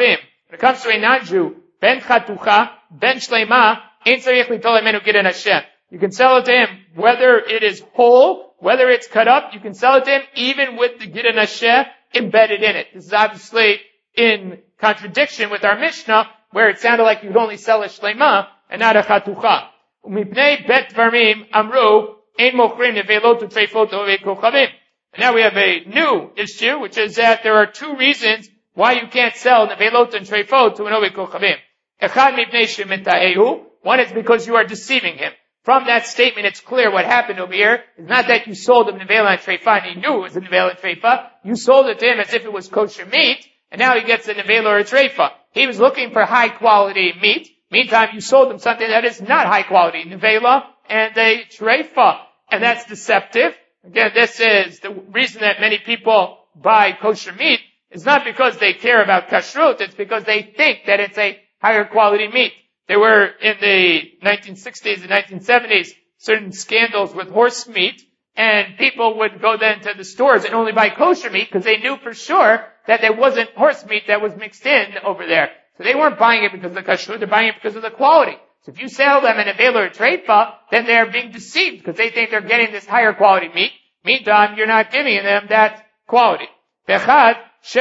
it comes to a non-Jew, ben chatucha, ben shleima, ein tzarich litol imenu gidan Hashem. You can sell it to him whether it is whole, whether it's cut up, you can sell it to him even with the gidan Hashem embedded in it. This is obviously in contradiction with our Mishnah, where it sounded like you'd only sell a shleima and not a chatucha. Umipnei bet dvarim amru ein mochrim nevelot u'treifot ovei kochavim. And now we have a new issue, which is that there are two reasons why you can't sell nevelot and treifot to an ovei kochavim. Echad mipnei shemita'ehu. One is because you are deceiving him. From that statement, it's clear what happened over here. It's not that you sold him nevela and treifa and he knew it was a nevela and treifa. You sold it to him as if it was kosher meat, and now he gets a nevela or a treifa. He was looking for high quality meat. Meantime, you sold him something that is not high quality, nevela and a treifa. And that's deceptive. Again, this is the reason that many people buy kosher meat. It's not because they care about kashrut, it's because they think that it's a higher quality meat. There were, in the 1960s and 1970s, certain scandals with horse meat, and people would go then to the stores and only buy kosher meat because they knew for sure that there wasn't horse meat that was mixed in over there. So they weren't buying it because of the kashrut, they're buying it because of the quality. So if you sell them in a nevela or treifa, then they're being deceived because they think they're getting this higher quality meat. Meantime, you're not giving them that quality. The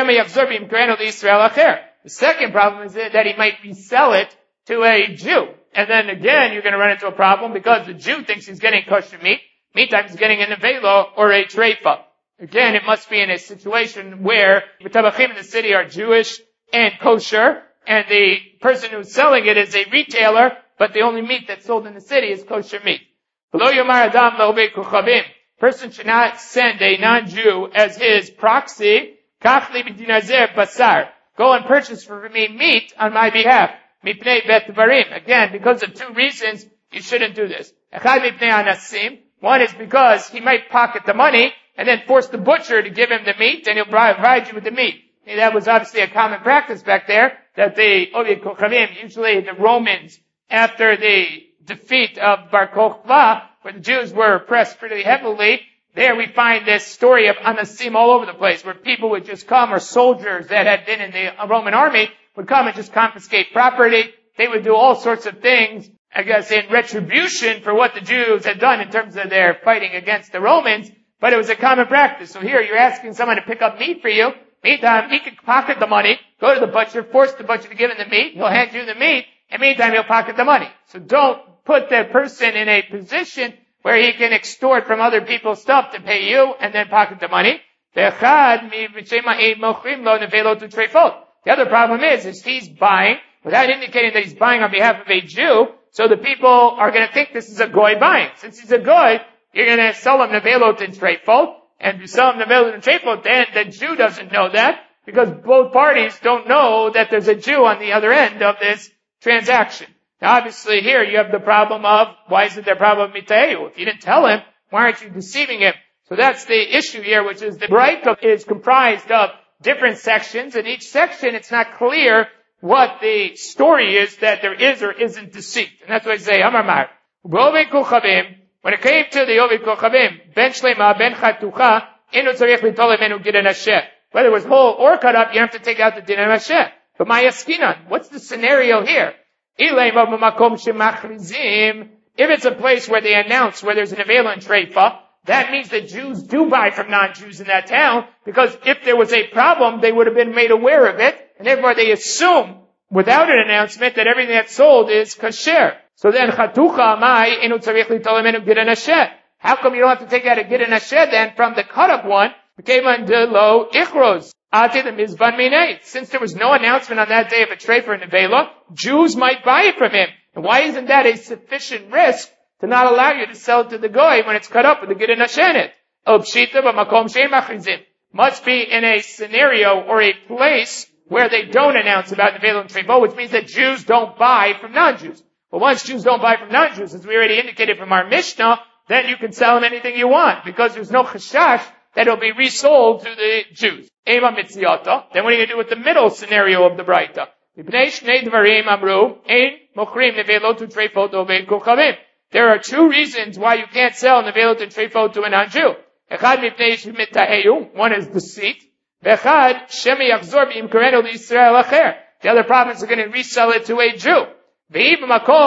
second problem is that he might resell it to a Jew. And then again, you're going to run into a problem because the Jew thinks he's getting kosher meat. Meantime, he's getting a nevela or a treifa. Again, it must be in a situation where the tabachim in the city are Jewish and kosher, and the person who's selling it is a retailer, but the only meat that's sold in the city is kosher meat. Person should not send a non-Jew as his proxy. Go and purchase for me meat on my behalf. Again, because of two reasons, you shouldn't do this. One is because he might pocket the money and then force the butcher to give him the meat, and he'll provide you with the meat. And that was obviously a common practice back there, that the Oved Kochavim, usually the Romans, after the defeat of Bar Kokhba, where the Jews were oppressed pretty heavily, there we find this story of anasim all over the place, where people would just come, or soldiers that had been in the Roman army, would come and just confiscate property. They would do all sorts of things, I guess, in retribution for what the Jews had done in terms of their fighting against the Romans, but it was a common practice. So here you're asking someone to pick up meat for you, Meantime, he can pocket the money, go to the butcher, force the butcher to give him the meat, he'll hand you the meat, and meantime he'll pocket the money. So don't put that person in a position where he can extort from other people's stuff to pay you and then pocket the money. The other problem is he's buying without indicating that he's buying on behalf of a Jew, so the people are going to think this is a goy buying. Since he's a goy, you're going to sell him nevelot and treifot, and if you sell him nevelot and treifot, then the Jew doesn't know that, because both parties don't know that there's a Jew on the other end of this transaction. Now obviously here you have the problem of, why isn't there a problem of miteu? If you didn't tell him, why aren't you deceiving him? So that's the issue here, which is the Braita is comprised of different sections, and each section it's not clear what the story is that there is or isn't deceit. And that's why I say, Amar Mar, when it came to the Ovid Kochavim, ben shlema, ben chatucha, inu tzarich litol emenu gidon hashem. Whether it was whole or cut up, you have to take out the din of Hashem. But my yaskinan, what's the scenario here? If it's a place where they announce where there's an Avela and Treifa, that means that Jews do buy from non-Jews in that town, because if there was a problem, they would have been made aware of it, and therefore they assume, without an announcement, that everything that's sold is kasher. So then, chatucha amai enu tzarich litol emenu gidon hashem. How come you don't have to take out a gidon hashem then from the cut-up one? Since there was no announcement on that day of a treifa and Avela, Jews might buy it from him. And why isn't that a sufficient risk to not allow you to sell it to the goy when it's cut up with the gidon hashem in it? Must be in a scenario or a place where they don't announce about Avela and Treifa, which means that Jews don't buy from non-Jews. But once Jews don't buy from non-Jews, as we already indicated from our Mishnah, then you can sell them anything you want, because there's no chashash that it'll be resold to the Jews. Ema mitziata. Then what are you going to do with the middle scenario of the Braita? There are two reasons why you can't sell nevelot and treifot to a non-Jew. One is deceit. The other province are going to resell it to a Jew. If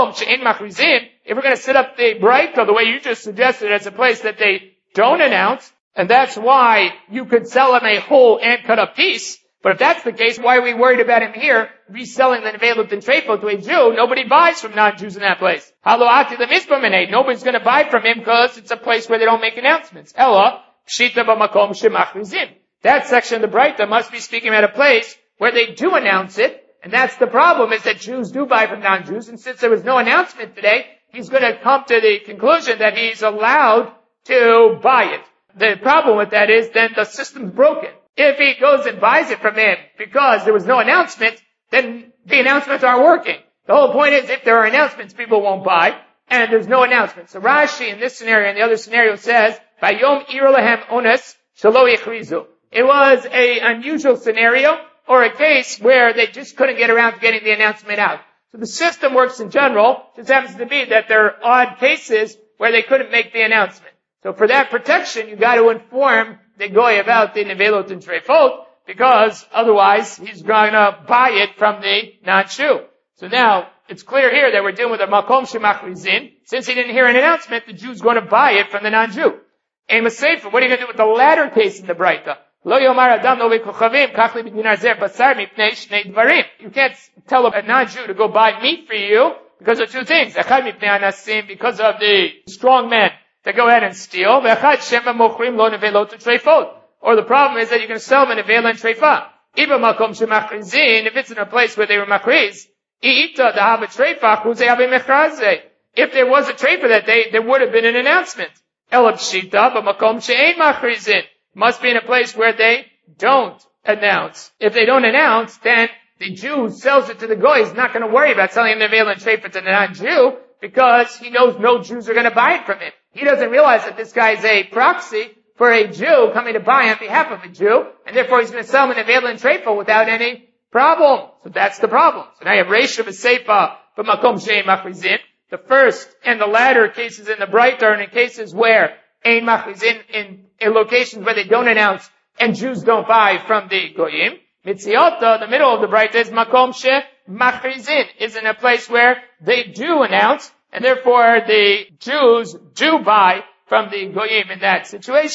we're going to set up the Braita the way you just suggested as a place that they don't announce, and that's why you could sell him a whole and cut up piece, but if that's the case, why are we worried about him here reselling the nevelot and treifot to a Jew? Nobody buys from non-Jews in that place. Nobody's going to buy from him because it's a place where they don't make announcements. Ella, pshita b'makom shemachrizim. That section of the Braita must be speaking about a place where they do announce it, and that's the problem, is that Jews do buy from non-Jews, and since there was no announcement today, he's going to come to the conclusion that he's allowed to buy it. The problem with that is then the system's broken. If he goes and buys it from him because there was no announcement, then the announcements aren't working. The whole point is if there are announcements, people won't buy, and there's no announcement. So Rashi in this scenario and the other scenario says, Vayom ir lahem ones shelo yichrizu. It was an unusual scenario, or a case where they just couldn't get around to getting the announcement out. So the system works in general, just happens to be that there are odd cases where they couldn't make the announcement. So for that protection, you got to inform the goy about the nevelot and treifot, because otherwise he's going to buy it from the non-Jew. So now, it's clear here that we're dealing with a makom shemachrizin. Since he didn't hear an announcement, the Jew's going to buy it from the non-Jew. Ema Sefer, what are you going to do with the latter case in the Braita? Lo yomar adam lo v'kochavim, kach li b'dinar zeh basar mipnei shnei dvarim. You can't tell a non-Jew to go buy meat for you because of two things. Echad mipnei anasim, because of the strong men that go ahead and steal. V'echad shema mochrim lo nevelot treifot. Or the problem is that you're going to sell them a nevela and treifa. Iba makom shemachrizin, if it's in a place where they were machriz, i'ita dahava treifa, chuzei habe mechrazeh. If there was a treifa that day, there would have been an announcement. Elab shita, but makom she'ein machrizin. Must be in a place where they don't announce. If they don't announce, then the Jew sells it to the goy. He's not going to worry about selling the nevela and treifa to the non-Jew, because he knows no Jews are going to buy it from him. He doesn't realize that this guy is a proxy for a Jew coming to buy on behalf of a Jew, and therefore he's going to sell him an nevela and treifa without any problem. So that's the problem. So now you have Reisha v'Seifa b'makom she'ein machrizin. The first and the latter cases in the Braita are in cases where ein machrizin, in locations where they don't announce and Jews don't buy from the goyim. Mitziota, the middle of the Braita, is makom shemachrizin, is in a place where they do announce, and therefore the Jews do buy from the goyim in that situation.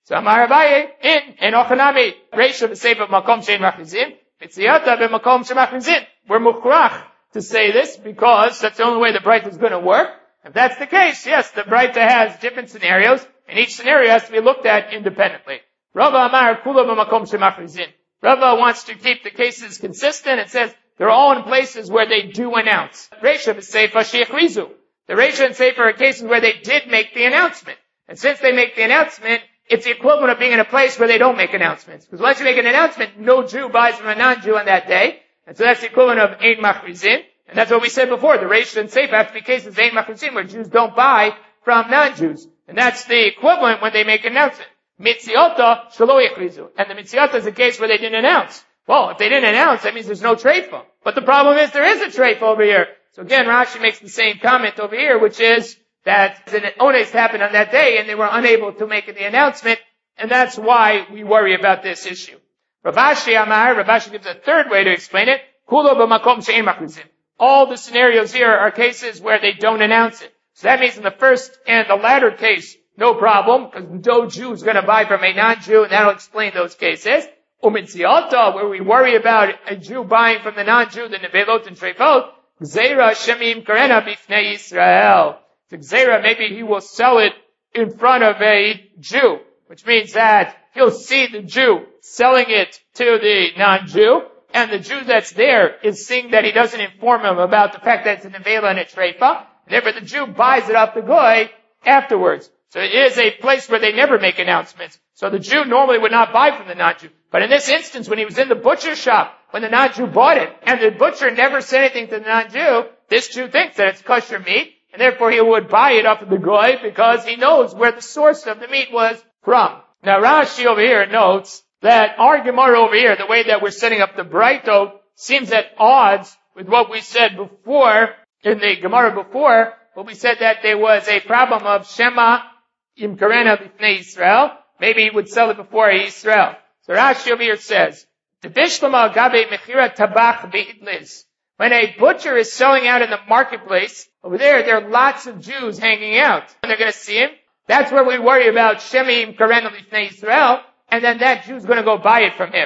So Amar Abaye, in Ochanami, Reisha b'Sefer Makom Shein Machrizin, Mitziata b'Makom Shein Machrizin. We're mukhrach to say this because that's the only way the Breita is going to work. If that's the case, yes, the Breita has different scenarios, and each scenario has to be looked at independently. Rava Amar Kula b'Makom Shein Machrizin. Rava wants to keep the cases consistent and says they're all in places where they do announce. Reisha b'Sefer Sheichrizu. The Reisha and Sefer are cases where they did make the announcement. And since they make the announcement, it's the equivalent of being in a place where they don't make announcements. Because once you make an announcement, no Jew buys from a non-Jew on that day. And so that's the equivalent of Ein Machrizin. And that's what we said before. The Reisha and Sefer have to be cases of Ein Machrizin where Jews don't buy from non-Jews. And that's the equivalent when they make an announcement. Mitziota Shelo Yechrizu. And the Mitziota is a case where they didn't announce. Well, if they didn't announce, that means there's no treifa. But the problem is there is a treifa over here. So again, Rashi makes the same comment over here, which is that an ones happened on that day and they were unable to make the announcement, and that's why we worry about this issue. Rav Ashi Amar, Rav Ashi gives a third way to explain it. Kulo b'makom she'en machrizim. All the scenarios here are cases where they don't announce it. So that means in the first and the latter case, no problem, because no Jew is going to buy from a non-Jew, and that'll explain those cases. Umitziata, where we worry about a Jew buying from the non-Jew, the nevelot and treifot, Gzeira Shemim Karena Bifnei Yisrael. The Gzeira, maybe he will sell it in front of a Jew, which means that he'll see the Jew selling it to the non-Jew, and the Jew that's there is seeing that he doesn't inform him about the fact that it's an Nevela and a Treifa, and therefore the Jew buys it off the Goy afterwards. So it is a place where they never make announcements. So the Jew normally would not buy from the non-Jew. But in this instance, when he was in the butcher shop, when the non-Jew bought it, and the butcher never said anything to the non-Jew, this Jew thinks that it's kosher meat, and therefore he would buy it off of the Goy because he knows where the source of the meat was from. Now Rashi over here notes that our Gemara over here, the way that we're setting up the Breito, seems at odds with what we said before, in the Gemara before, when we said that there was a problem of Shema Im Karena Bifnei Yisrael. Maybe he would sell it before Yisrael. So Rashi over here says, when a butcher is selling out in the marketplace, over there are lots of Jews hanging out. And they're going to see him. That's where we worry about Shemim Karena Bifnei Yisrael, and then that Jew's going to go buy it from him.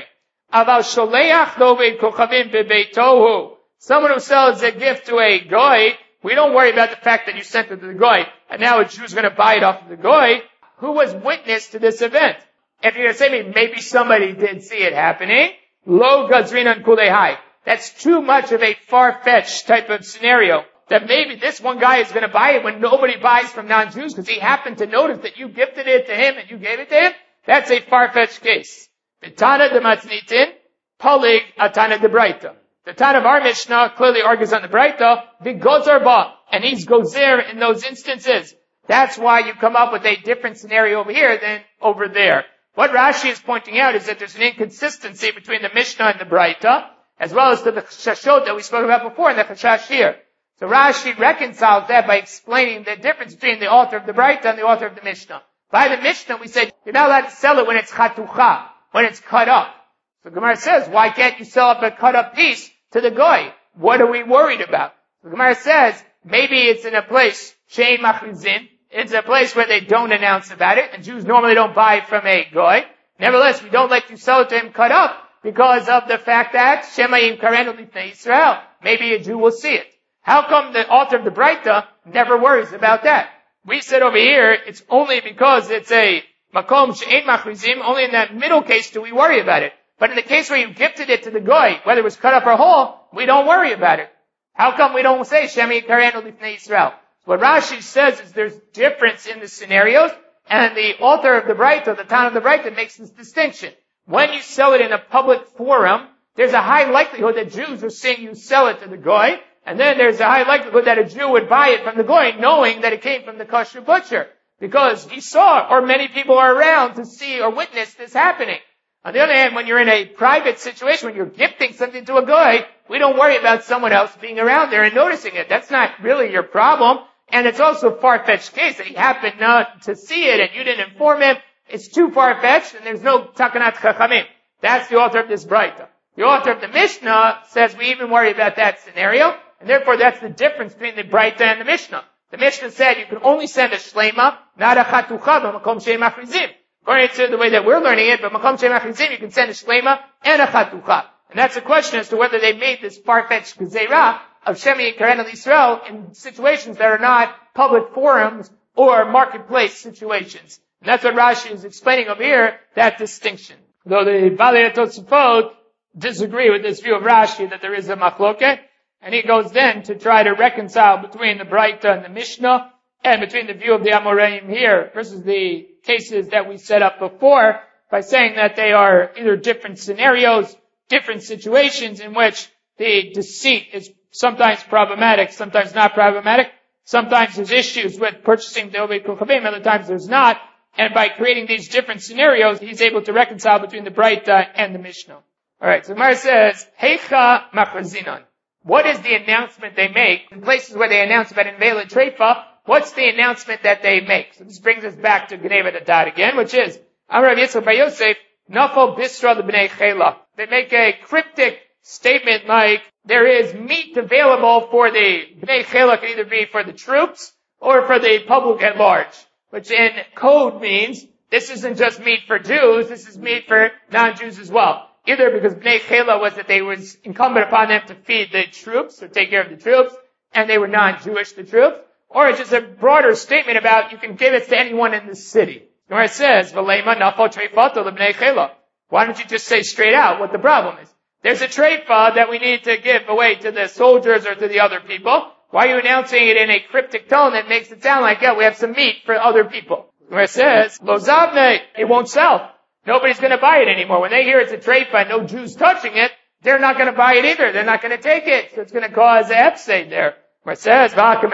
Someone who sells a gift to a Goy, we don't worry about the fact that you sent it to the Goy, and now a Jew's going to buy it off of the Goy. Who was witness to this event? If you're going to say me, maybe somebody did see it happening. Lo gazrinan kulehai. That's too much of a far-fetched type of scenario. That maybe this one guy is going to buy it when nobody buys from non-Jews because he happened to notice that you gifted it to him and you gave it to him. That's a far-fetched case. Tana de Matznitin, Palig Atana de Breita. The Tana of our Mishnah clearly argues on the Breita, B'gozar ba, and he's gozer in those instances. That's why you come up with a different scenario over here than over there. What Rashi is pointing out is that there's an inconsistency between the Mishnah and the Breita, as well as the Chashashot that we spoke about before in the Chashash here. So Rashi reconciles that by explaining the difference between the author of the Breita and the author of the Mishnah. By the Mishnah, we said you're not allowed to sell it when it's chatucha, when it's cut up. So Gemara says, why can't you sell up a cut up piece to the Goy? What are we worried about? So Gemara says, maybe it's in a place, she'en machrizin, it's a place where they don't announce about it, and Jews normally don't buy from a Goy. Nevertheless, we don't let you sell it to him cut up because of the fact that Shemayim Karenu B'fnei Yisrael. Maybe a Jew will see it. How come the author of the Breita never worries about that? We said over here, it's only because it's a makom she'en machrizim, only in that middle case do we worry about it. But in the case where you gifted it to the Goy, whether it was cut up or whole, we don't worry about it. How come we don't say Shemayim Karenu B'fnei Yisrael? What Rashi says is there's difference in the scenarios, and the author of the Breita, the Tana of the Breita, makes this distinction. When you sell it in a public forum, there's a high likelihood that Jews are seeing you sell it to the Goy, and then there's a high likelihood that a Jew would buy it from the Goy knowing that it came from the kosher butcher, because he saw, or many people are around to see or witness this happening. On the other hand, when you're in a private situation, when you're gifting something to a Goy, we don't worry about someone else being around there and noticing it. That's not really your problem. And it's also a far-fetched case that he happened not to see it and you didn't inform him. It's too far-fetched and there's no takanat chachamim. That's the author of this Breita. The author of the Mishnah says we even worry about that scenario, and therefore that's the difference between the Breita and the Mishnah. The Mishnah said you can only send a shlema, not a chatucha, b'makom she'en machrizim. according to the way that we're learning it, but makom she'em achizim, you can send a shlema and a chatucha. And that's a question as to whether they made this far-fetched gezerah of Shemi Karen al Yisrael in situations that are not public forums or marketplace situations. And that's what Rashi is explaining over here, that distinction. Though the Balei Tosafot disagree with this view of Rashi that there is a machloket, and he goes then to try to reconcile between the Braita and the Mishnah, and between the view of the Amoraim here versus the cases that we set up before, by saying that they are either different scenarios, different situations in which the deceit is sometimes problematic, sometimes not problematic. Sometimes there's issues with purchasing the Oved Kochavim, other times there's not. And by creating these different scenarios, he's able to reconcile between the Braita and the Mishnah. Alright, so Gemara says, Heicha Machazinon. What is the announcement they make in places where they announce about Invela Treifa? What's the announcement that they make? So this brings us back to Gneva Dadat again, which is, Amar Rav Yitzchak bar Yosef, Nafal Bisra l'bnei Chela. They make a cryptic statement like, there is meat available for the Bnei Chela, can either be for the troops or for the public at large. Which in code means, this isn't just meat for Jews, this is meat for non-Jews as well. Either because Bnei Chela was that they was incumbent upon them to feed the troops, or take care of the troops, and they were non-Jewish, the troops, or it's just a broader statement about you can give it to anyone in the city. Where it says, V'leima nafal treifato l'bnei Chela. Why don't you just say straight out what the problem is? There's a treifa that we need to give away to the soldiers or to the other people. Why are you announcing it in a cryptic tone that makes it sound like, yeah, we have some meat for other people? Where it says, Lo zavne, it won't sell. Nobody's going to buy it anymore. When they hear it's a treifa and no Jews touching it, they're not going to buy it either. They're not going to take it. So it's going to cause a hefsed there. Where it says,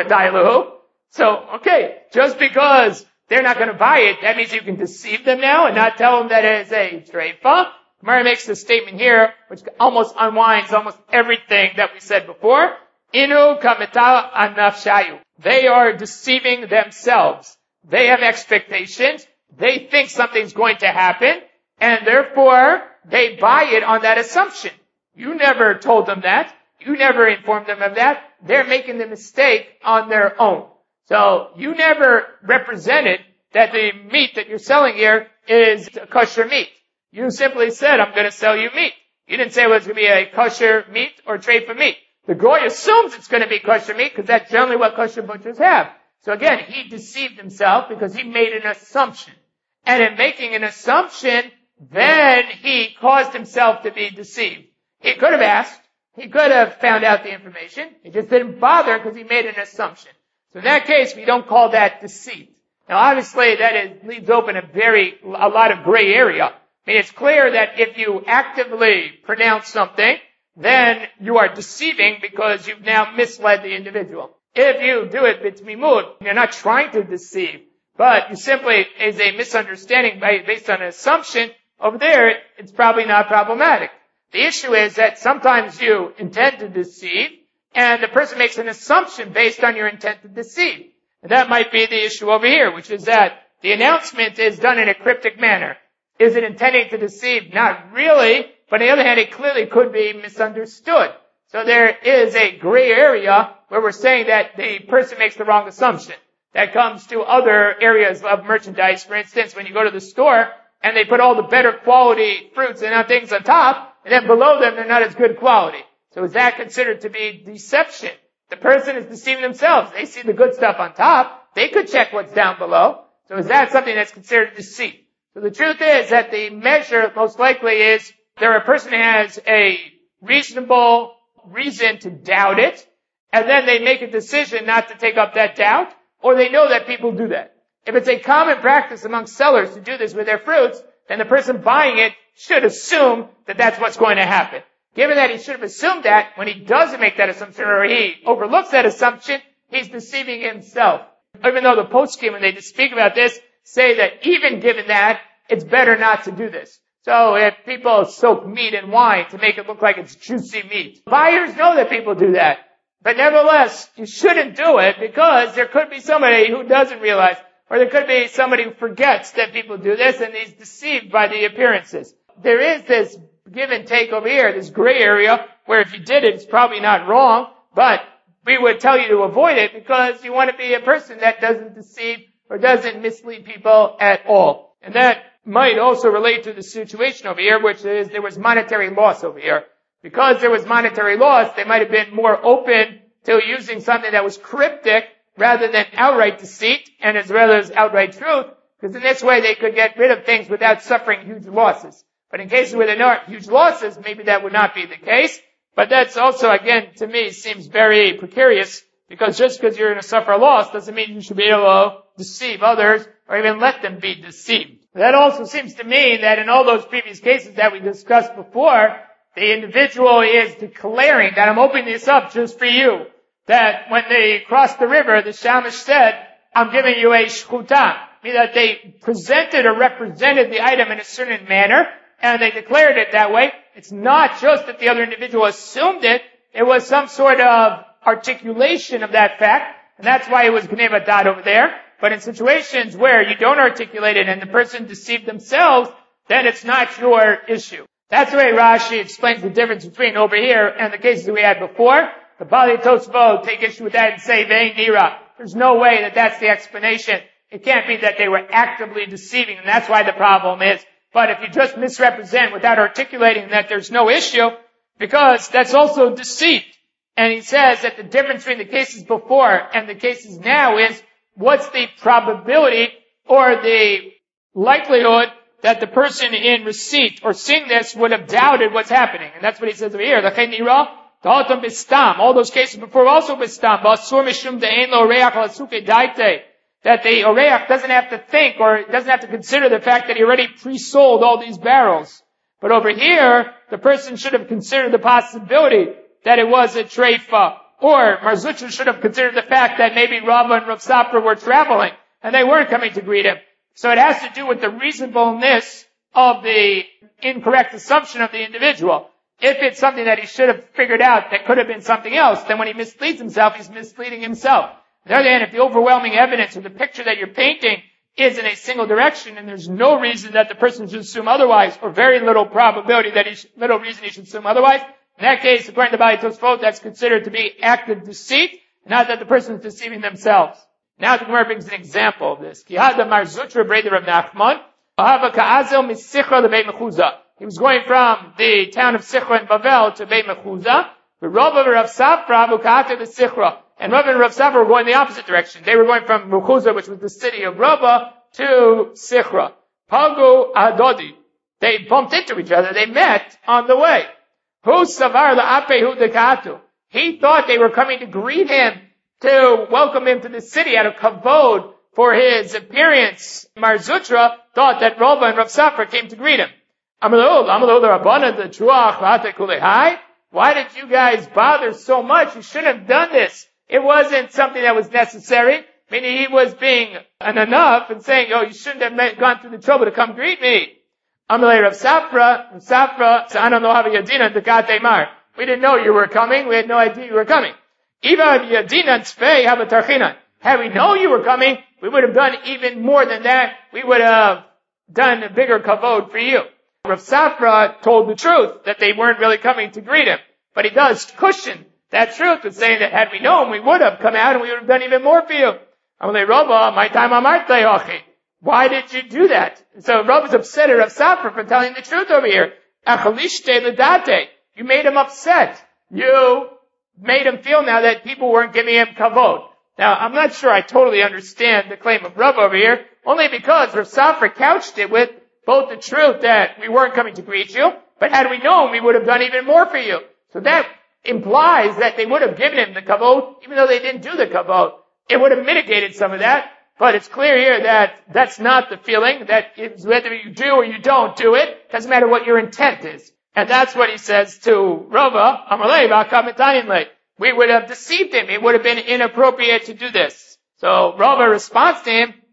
so, okay, just because they're not going to buy it, that means you can deceive them now and not tell them that it is a treifa. Gemara makes the statement here, which almost unwinds almost everything that we said before. Inu kameta anafshayu. They are deceiving themselves. They have expectations. They think something's going to happen, and therefore they buy it on that assumption. You never told them that. You never informed them of that. They're making the mistake on their own. So you never represented that the meat that you're selling here is a kosher meat. You simply said, I'm going to sell you meat. You didn't say it was going to be a kosher meat or treifa meat. The goy assumes it's going to be kosher meat because that's generally what kosher butchers have. So again, he deceived himself because he made an assumption. And in making an assumption, then he caused himself to be deceived. He could have asked. He could have found out the information. He just didn't bother because he made an assumption. So in that case, we don't call that deceit. Now obviously that leaves open a lot of gray area. I mean, it's clear that if you actively pronounce something, then you are deceiving because you've now misled the individual. If you do it b'tmimut, you're not trying to deceive, but you simply is a misunderstanding based on an assumption, over there, it's probably not problematic. The issue is that sometimes you intend to deceive, and the person makes an assumption based on your intent to deceive. And that might be the issue over here, which is that the announcement is done in a cryptic manner. Is it intending to deceive? Not really, but on the other hand, it clearly could be misunderstood. So there is a gray area where we're saying that the person makes the wrong assumption. That comes to other areas of merchandise. For instance, when you go to the store and they put all the better quality fruits and things on top, and then below them they're not as good quality. So is that considered to be deception? The person is deceiving themselves. They see the good stuff on top. They could check what's down below. So is that something that's considered deceit? So the truth is that the measure most likely is there a person has a reasonable reason to doubt it, and then they make a decision not to take up that doubt, or they know that people do that. If it's a common practice among sellers to do this with their fruits, then the person buying it should assume that that's what's going to happen. Given that he should have assumed that, when he doesn't make that assumption or he overlooks that assumption, he's deceiving himself. Even though the poskim, when they speak about this, say that even given that, it's better not to do this. So if people soak meat in wine to make it look like it's juicy meat, buyers know that people do that. But nevertheless, you shouldn't do it because there could be somebody who doesn't realize, or there could be somebody who forgets that people do this and he's deceived by the appearances. There is this give and take over here, this gray area, where if you did it, it's probably not wrong, but we would tell you to avoid it because you want to be a person that doesn't deceive or doesn't mislead people at all. And that might also relate to the situation over here, which is there was monetary loss over here. Because there was monetary loss, they might have been more open to using something that was cryptic rather than outright deceit and as well as outright truth, because in this way they could get rid of things without suffering huge losses. But in cases where there are huge losses, maybe that would not be the case. But that's also, again, to me, seems very precarious, because just because you're going to suffer a loss doesn't mean you should be able to deceive others or even let them be deceived. That also seems to me that in all those previous cases that we discussed before, the individual is declaring that I'm opening this up just for you. That when they crossed the river, the Shamash said, I'm giving you a shchuta. Meaning that they presented or represented the item in a certain manner, and they declared it that way. It's not just that the other individual assumed it, it was some sort of articulation of that fact, and that's why it was Gnei Dad over there. But in situations where you don't articulate it and the person deceived themselves, then it's not your issue. That's the way Rashi explains the difference between over here and the cases we had before. The Bali Tosfot take issue with that and say, Vein Nira. There's no way that that's the explanation. It can't be that they were actively deceiving, and that's why the problem is. But if you just misrepresent without articulating that there's no issue, because that's also deceit. And he says that the difference between the cases before and the cases now is what's the probability or the likelihood that the person in receipt or seeing this would have doubted what's happening. And that's what he says over here. All those cases before also bistam. That the oreach doesn't have to think or doesn't have to consider the fact that he already pre-sold all these barrels. But over here, the person should have considered the possibility that it was a treifa. Or Mar Zutra should have considered the fact that maybe Rava and Rav Safra were traveling and they weren't coming to greet him. So it has to do with the reasonableness of the incorrect assumption of the individual. If it's something that he should have figured out that could have been something else, then when he misleads himself, he's misleading himself. On the other hand, if the overwhelming evidence or the picture that you're painting is in a single direction and there's no reason that the person should assume otherwise, or very little probability that little reason he should assume otherwise, in that case, according to Bali Tosfot, that's considered to be active deceit, not that the person is deceiving themselves. Now the Gemara brings an example of this. He was going from the town of Sichra in Bavel to Beit Mechuzah. And Rav and Rav Safra were going the opposite direction. They were going from Mechuzah, which was the city of Rava, to Sichra. Pagu Adodi. They bumped into each other. They met on the way. Hu Savar La'apehu Dekatu. He thought they were coming to greet him, to welcome him to the city out of kavod for his appearance. Mar Zutra thought that Rava and Rav Safra came to greet him. Why did you guys bother so much? You shouldn't have done this. It wasn't something that was necessary. Meaning he was being an enough and saying, oh, you shouldn't have gone through the trouble to come greet me. Amalei Rav Safra, we didn't know you were coming. We had no idea you were coming. Had we known you were coming, we would have done even more than that. We would have done a bigger kavod for you. Rav Safra told the truth that they weren't really coming to greet him. But he does cushion that truth with saying that had we known, we would have come out and we would have done even more for you. Amalei Rava, my time amarte ochi. Why did you do that? So Rav is upset at Rav Safra for telling the truth over here. You made him upset. You made him feel now that people weren't giving him kavod. Now, I'm not sure I totally understand the claim of Rav over here, only because Rav Safra couched it with both the truth that we weren't coming to greet you, but had we known, we would have done even more for you. So that implies that they would have given him the kavod, even though they didn't do the kavod. It would have mitigated some of that. But it's clear here that that's not the feeling, that it's whether you do or you don't do it, doesn't matter what your intent is. And that's what he says to Rava, we would have deceived him. It would have been inappropriate to do this. So Rava responds to him,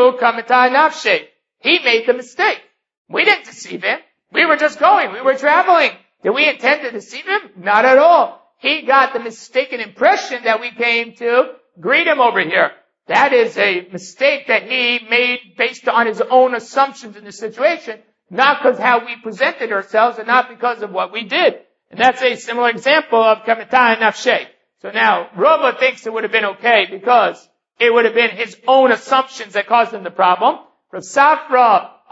he made the mistake. We didn't deceive him. We were just going. We were traveling. Did we intend to deceive him? Not at all. He got the mistaken impression that we came to greet him over here. That is a mistake that he made based on his own assumptions in the situation, not because how we presented ourselves and not because of what we did. And that's a similar example of Kamitah and Nafshe. So now, Rava thinks it would have been okay because it would have been his own assumptions that caused him the problem. Rav Safra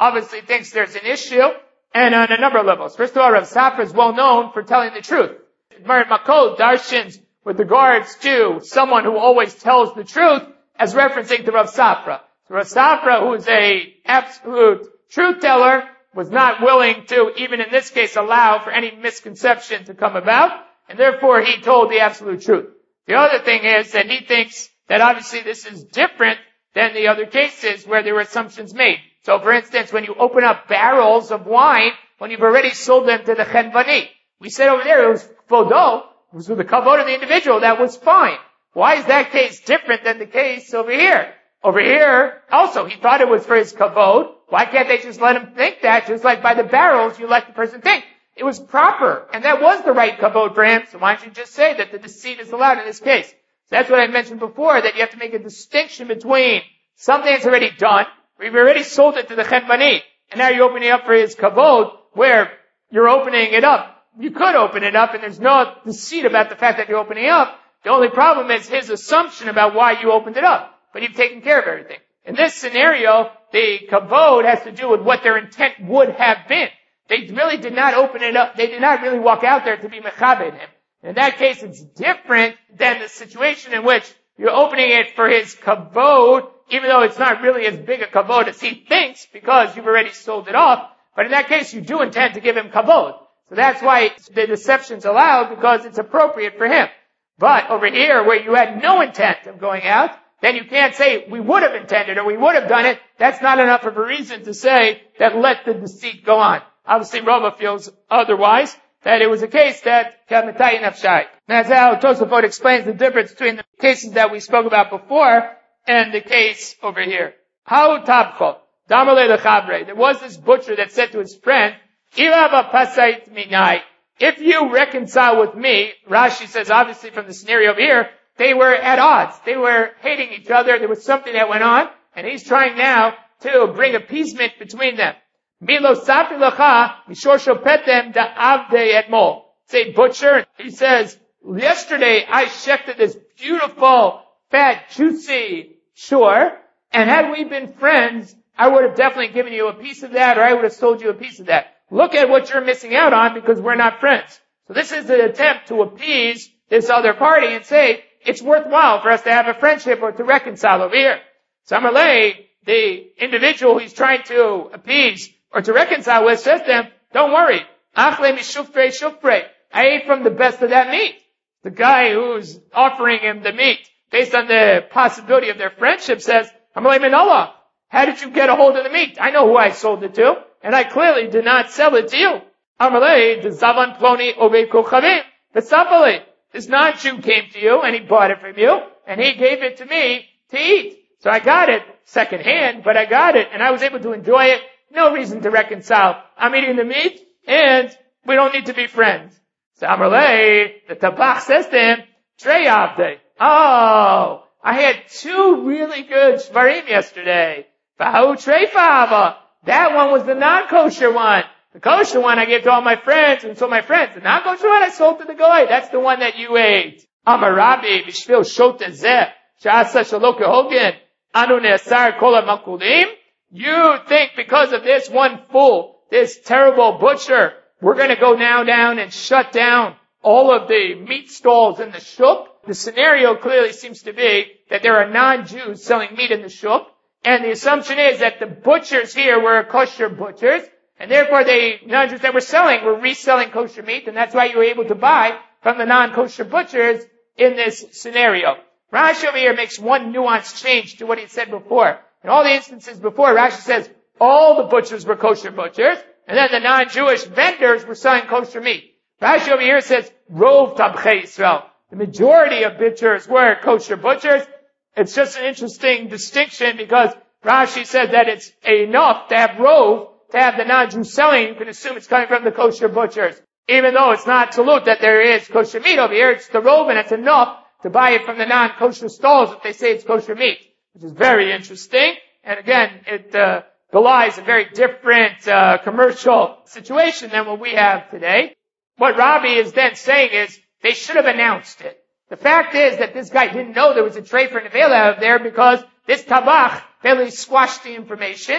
obviously thinks there's an issue, and on a number of levels. First of all, Rav Safra is well known for telling the truth. Gemara Makot darshans with regards to someone who always tells the truth as referencing to Rav Safra. So Rav Safra, who is a absolute truth teller, was not willing to, even in this case, allow for any misconception to come about, and therefore he told the absolute truth. The other thing is that he thinks that obviously this is different than the other cases where there were assumptions made. So for instance, when you open up barrels of wine, when you've already sold them to the chenvani, we said over there it was fodo, it was with the kavod of the individual, that was fine. Why is that case different than the case over here? Over here, also, he thought it was for his kavod. Why can't they just let him think that? Just like by the barrels, you let the person think. It was proper, and that was the right kavod for him, so why don't you just say that the deceit is allowed in this case? So that's what I mentioned before, that you have to make a distinction between something that's already done, where you've already sold it to the chenvani, and now you're opening up for his kavod, where you're opening it up. You could open it up, and there's no deceit about the fact that you're opening up. The only problem is his assumption about why you opened it up. But you've taken care of everything. In this scenario, the kavod has to do with what their intent would have been. They really did not open it up. They did not really walk out there to be mechabed him. In that case, it's different than the situation in which you're opening it for his kavod, even though it's not really as big a kavod as he thinks, because you've already sold it off. But in that case, you do intend to give him kavod. So that's why the deception's allowed, because it's appropriate for him. But over here, where you had no intent of going out, then you can't say, we would have intended or we would have done it. That's not enough of a reason to say that let the deceit go on. Obviously, Rava feels otherwise, that it was a case that Kamatay Nafshai. That's how Tosafot explains the difference between the cases that we spoke about before and the case over here. How tabcho? Damale lechabre. There was this butcher that said to his friend, Ilava pasait minai. If you reconcile with me, Rashi says obviously from the scenario over here, they were at odds. They were hating each other. There was something that went on, and he's trying now to bring appeasement between them. Milo sapi lacha mishor shopetem da avde etmol. Say butcher. He says, yesterday I shechted this beautiful, fat, juicy shore, and had we been friends, I would have definitely given you a piece of that, or I would have sold you a piece of that. Look at what you're missing out on because we're not friends. So this is an attempt to appease this other party and say, it's worthwhile for us to have a friendship or to reconcile over here. Samarlei, the individual he's trying to appease or to reconcile with, says to them, don't worry. Achle mishufrei shufrei. I ate from the best of that meat. The guy who's offering him the meat, based on the possibility of their friendship, says, Amalei min Allah. How did you get a hold of the meat? I know who I sold it to, and I clearly did not sell it to you. Amalei, the zavan ploni obei kochavim, v'sapalei. This non-Jew came to you, and he bought it from you, and he gave it to me to eat. So I got it secondhand, but I got it, and I was able to enjoy it. No reason to reconcile. I'm eating the meat, and we don't need to be friends. So Amarle, the tabach says to him, Trei avde. Oh, I had two really good shvarim yesterday. Vahu trei fava. That one was the non-kosher one. The kosher one I gave to all my friends, and so my friends. The non-kosher one I sold to the goy. That's the one that you ate. Amar Rabbi, b'shvil shota zeh, sha'asa shalo kehogen, anu ne'asar kol ha'makulim. You think because of this one fool, this terrible butcher, we're going to go now down and shut down all of the meat stalls in the shuk? The scenario clearly seems to be that there are non-Jews selling meat in the shuk, and the assumption is that the butchers here were kosher butchers, and therefore the non-Jews that were selling were reselling kosher meat, and that's why you were able to buy from the non-kosher butchers in this scenario. Rashi over here makes one nuanced change to what he said before. In all the instances before, Rashi says all the butchers were kosher butchers, and then the non-Jewish vendors were selling kosher meat. Rashi over here says, Rov Tabchei Yisrael. The majority of butchers were kosher butchers. It's just an interesting distinction because Rashi says that it's enough to have Rov, to have the non-Jews selling. You can assume it's coming from the kosher butchers. Even though it's not absolute that there is kosher meat over here, it's the Rov and it's enough to buy it from the non-kosher stalls if they say it's kosher meat. Which is very interesting. And again, it belies a very different commercial situation than what we have today. What Rabbi is then saying is they should have announced it. The fact is that this guy didn't know there was a tray for Nevela out there because this tabach barely squashed the information.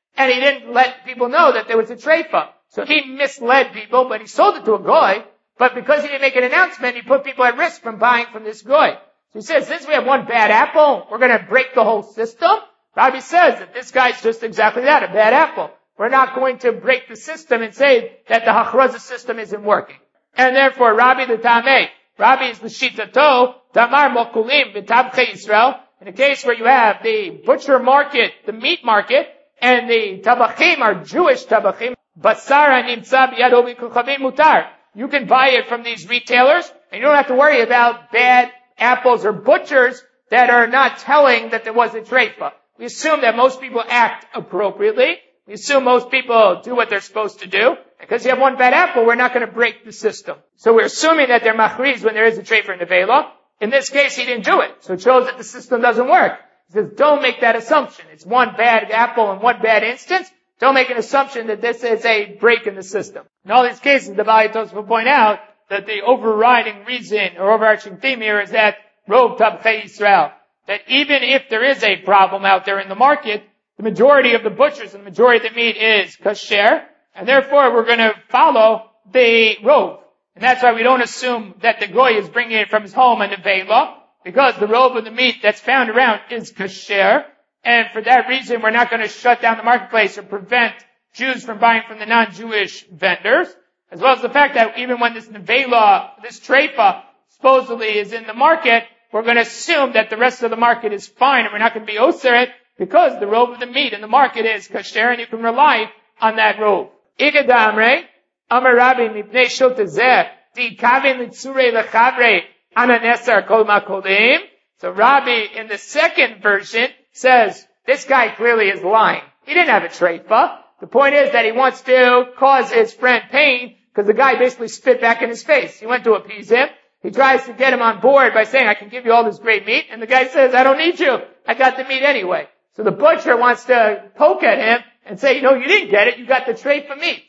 and he didn't let people know that there was a treifa. So he misled people, but he sold it to a goy. But because he didn't make an announcement, he put people at risk from buying from this goy. So he says, since we have one bad apple, we're going to break the whole system. Rabbi says that this guy's just exactly that, a bad apple. We're not going to break the system and say that the hachraza system isn't working. And therefore, Rabbi the Tameh, Rabbi is the Shitato, Damar Mokulim, V'tabche Yisrael. In a case where you have the butcher market, the meat market, and the tabachim are Jewish tabachim, Basara Nimtza B'yado V'kuchavim Mutar. You can buy it from these retailers, and you don't have to worry about bad apples or butchers that are not telling that there was a treifa. We assume that most people act appropriately. We assume most people do what they're supposed to do. Because you have one bad apple, we're not going to break the system. So we're assuming that they're machriz when there is a treifa in the vela. In this case, he didn't do it. So it shows that the system doesn't work. He says, don't make that assumption. It's one bad apple in one bad instance. Don't make an assumption that this is a break in the system. In all these cases, the Baalei Tosfos will point out that the overriding reason or overarching theme here is that Rov Tabchei Yisrael. That even if there is a problem out there in the market, the majority of the butchers and the majority of the meat is kasher, and therefore we're going to follow the Rov. And that's why we don't assume that the goy is bringing it from his home in the Vela, because the Rov of the meat that's found around is kasher, and for that reason we're not going to shut down the marketplace or prevent Jews from buying from the non-Jewish vendors, as well as the fact that even when this nevela, this treifa, supposedly is in the market, we're going to assume that the rest of the market is fine, and we're not going to be osir it, because the Rov of the meat in the market is kasher, and you can rely on that Rov. Ikadamre, Amar Rabbi mipnei shotezeh, di kavin litzurei lechavre, ananesar kol makolim. So Rabbi, in the second version, says, this guy clearly is lying. He didn't have a treifa. The point is that he wants to cause his friend pain, because the guy basically spit back in his face. He went to appease him. He tries to get him on board by saying, I can give you all this great meat. And the guy says, I don't need you. I got the meat anyway. So the butcher wants to poke at him and say, no, you didn't get it. You got the treifa meat.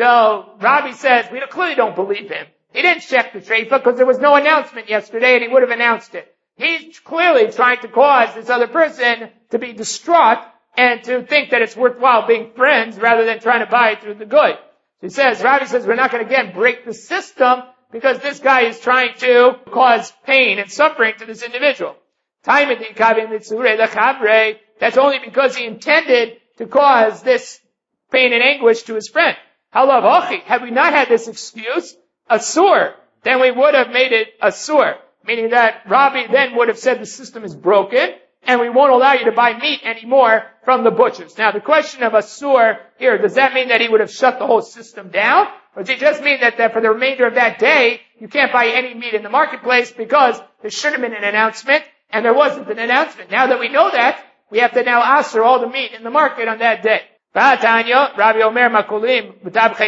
So Rabbi says, we clearly don't believe him. He didn't check the treifa because there was no announcement yesterday and he would have announced it. He's clearly trying to cause this other person to be distraught and to think that it's worthwhile being friends rather than trying to buy it through the good. So he says, Rabbi says, we're not going to again break the system because this guy is trying to cause pain and suffering to this individual. That's only because he intended to cause this pain and anguish to his friend. Had we not had this excuse, asur, then we would have made it asur. Meaning that Rabbi then would have said the system is broken, and we won't allow you to buy meat anymore from the butchers. Now the question of asur here, does that mean that he would have shut the whole system down? Or does it just mean that for the remainder of that day, you can't buy any meat in the marketplace because there should have been an announcement, and there wasn't an announcement. Now that we know that, we have to now asur all the meat in the market on that day. Rabbi Omer Makulim,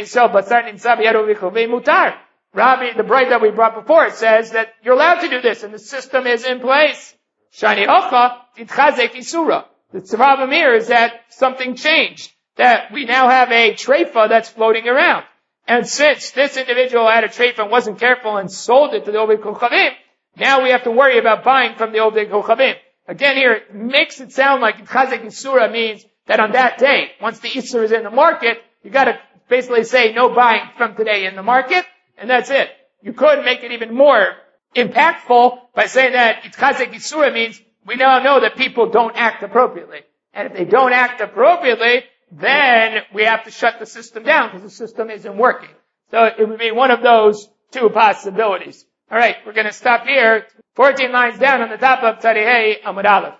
Rabbi, the bright that we brought before, says that you're allowed to do this, and the system is in place. Shani Hocha, Titchazek Isura. The Tzarav Amir is that something changed, that we now have a treifa that's floating around. And since this individual had a treifa and wasn't careful and sold it to the Oved Kochavim, now we have to worry about buying from the Oved Kochavim. Again here, it makes it sound like Titchazek Isura means that on that day, once the Isur is in the market, you gotta basically say no buying from today in the market, and that's it. You could make it even more impactful by saying that Itchazek Yisura means we now know that people don't act appropriately. And if they don't act appropriately, then we have to shut the system down because the system isn't working. So it would be one of those two possibilities. Alright, we're going to stop here. 14 lines down on the top of Tzadihei Amud Aleph.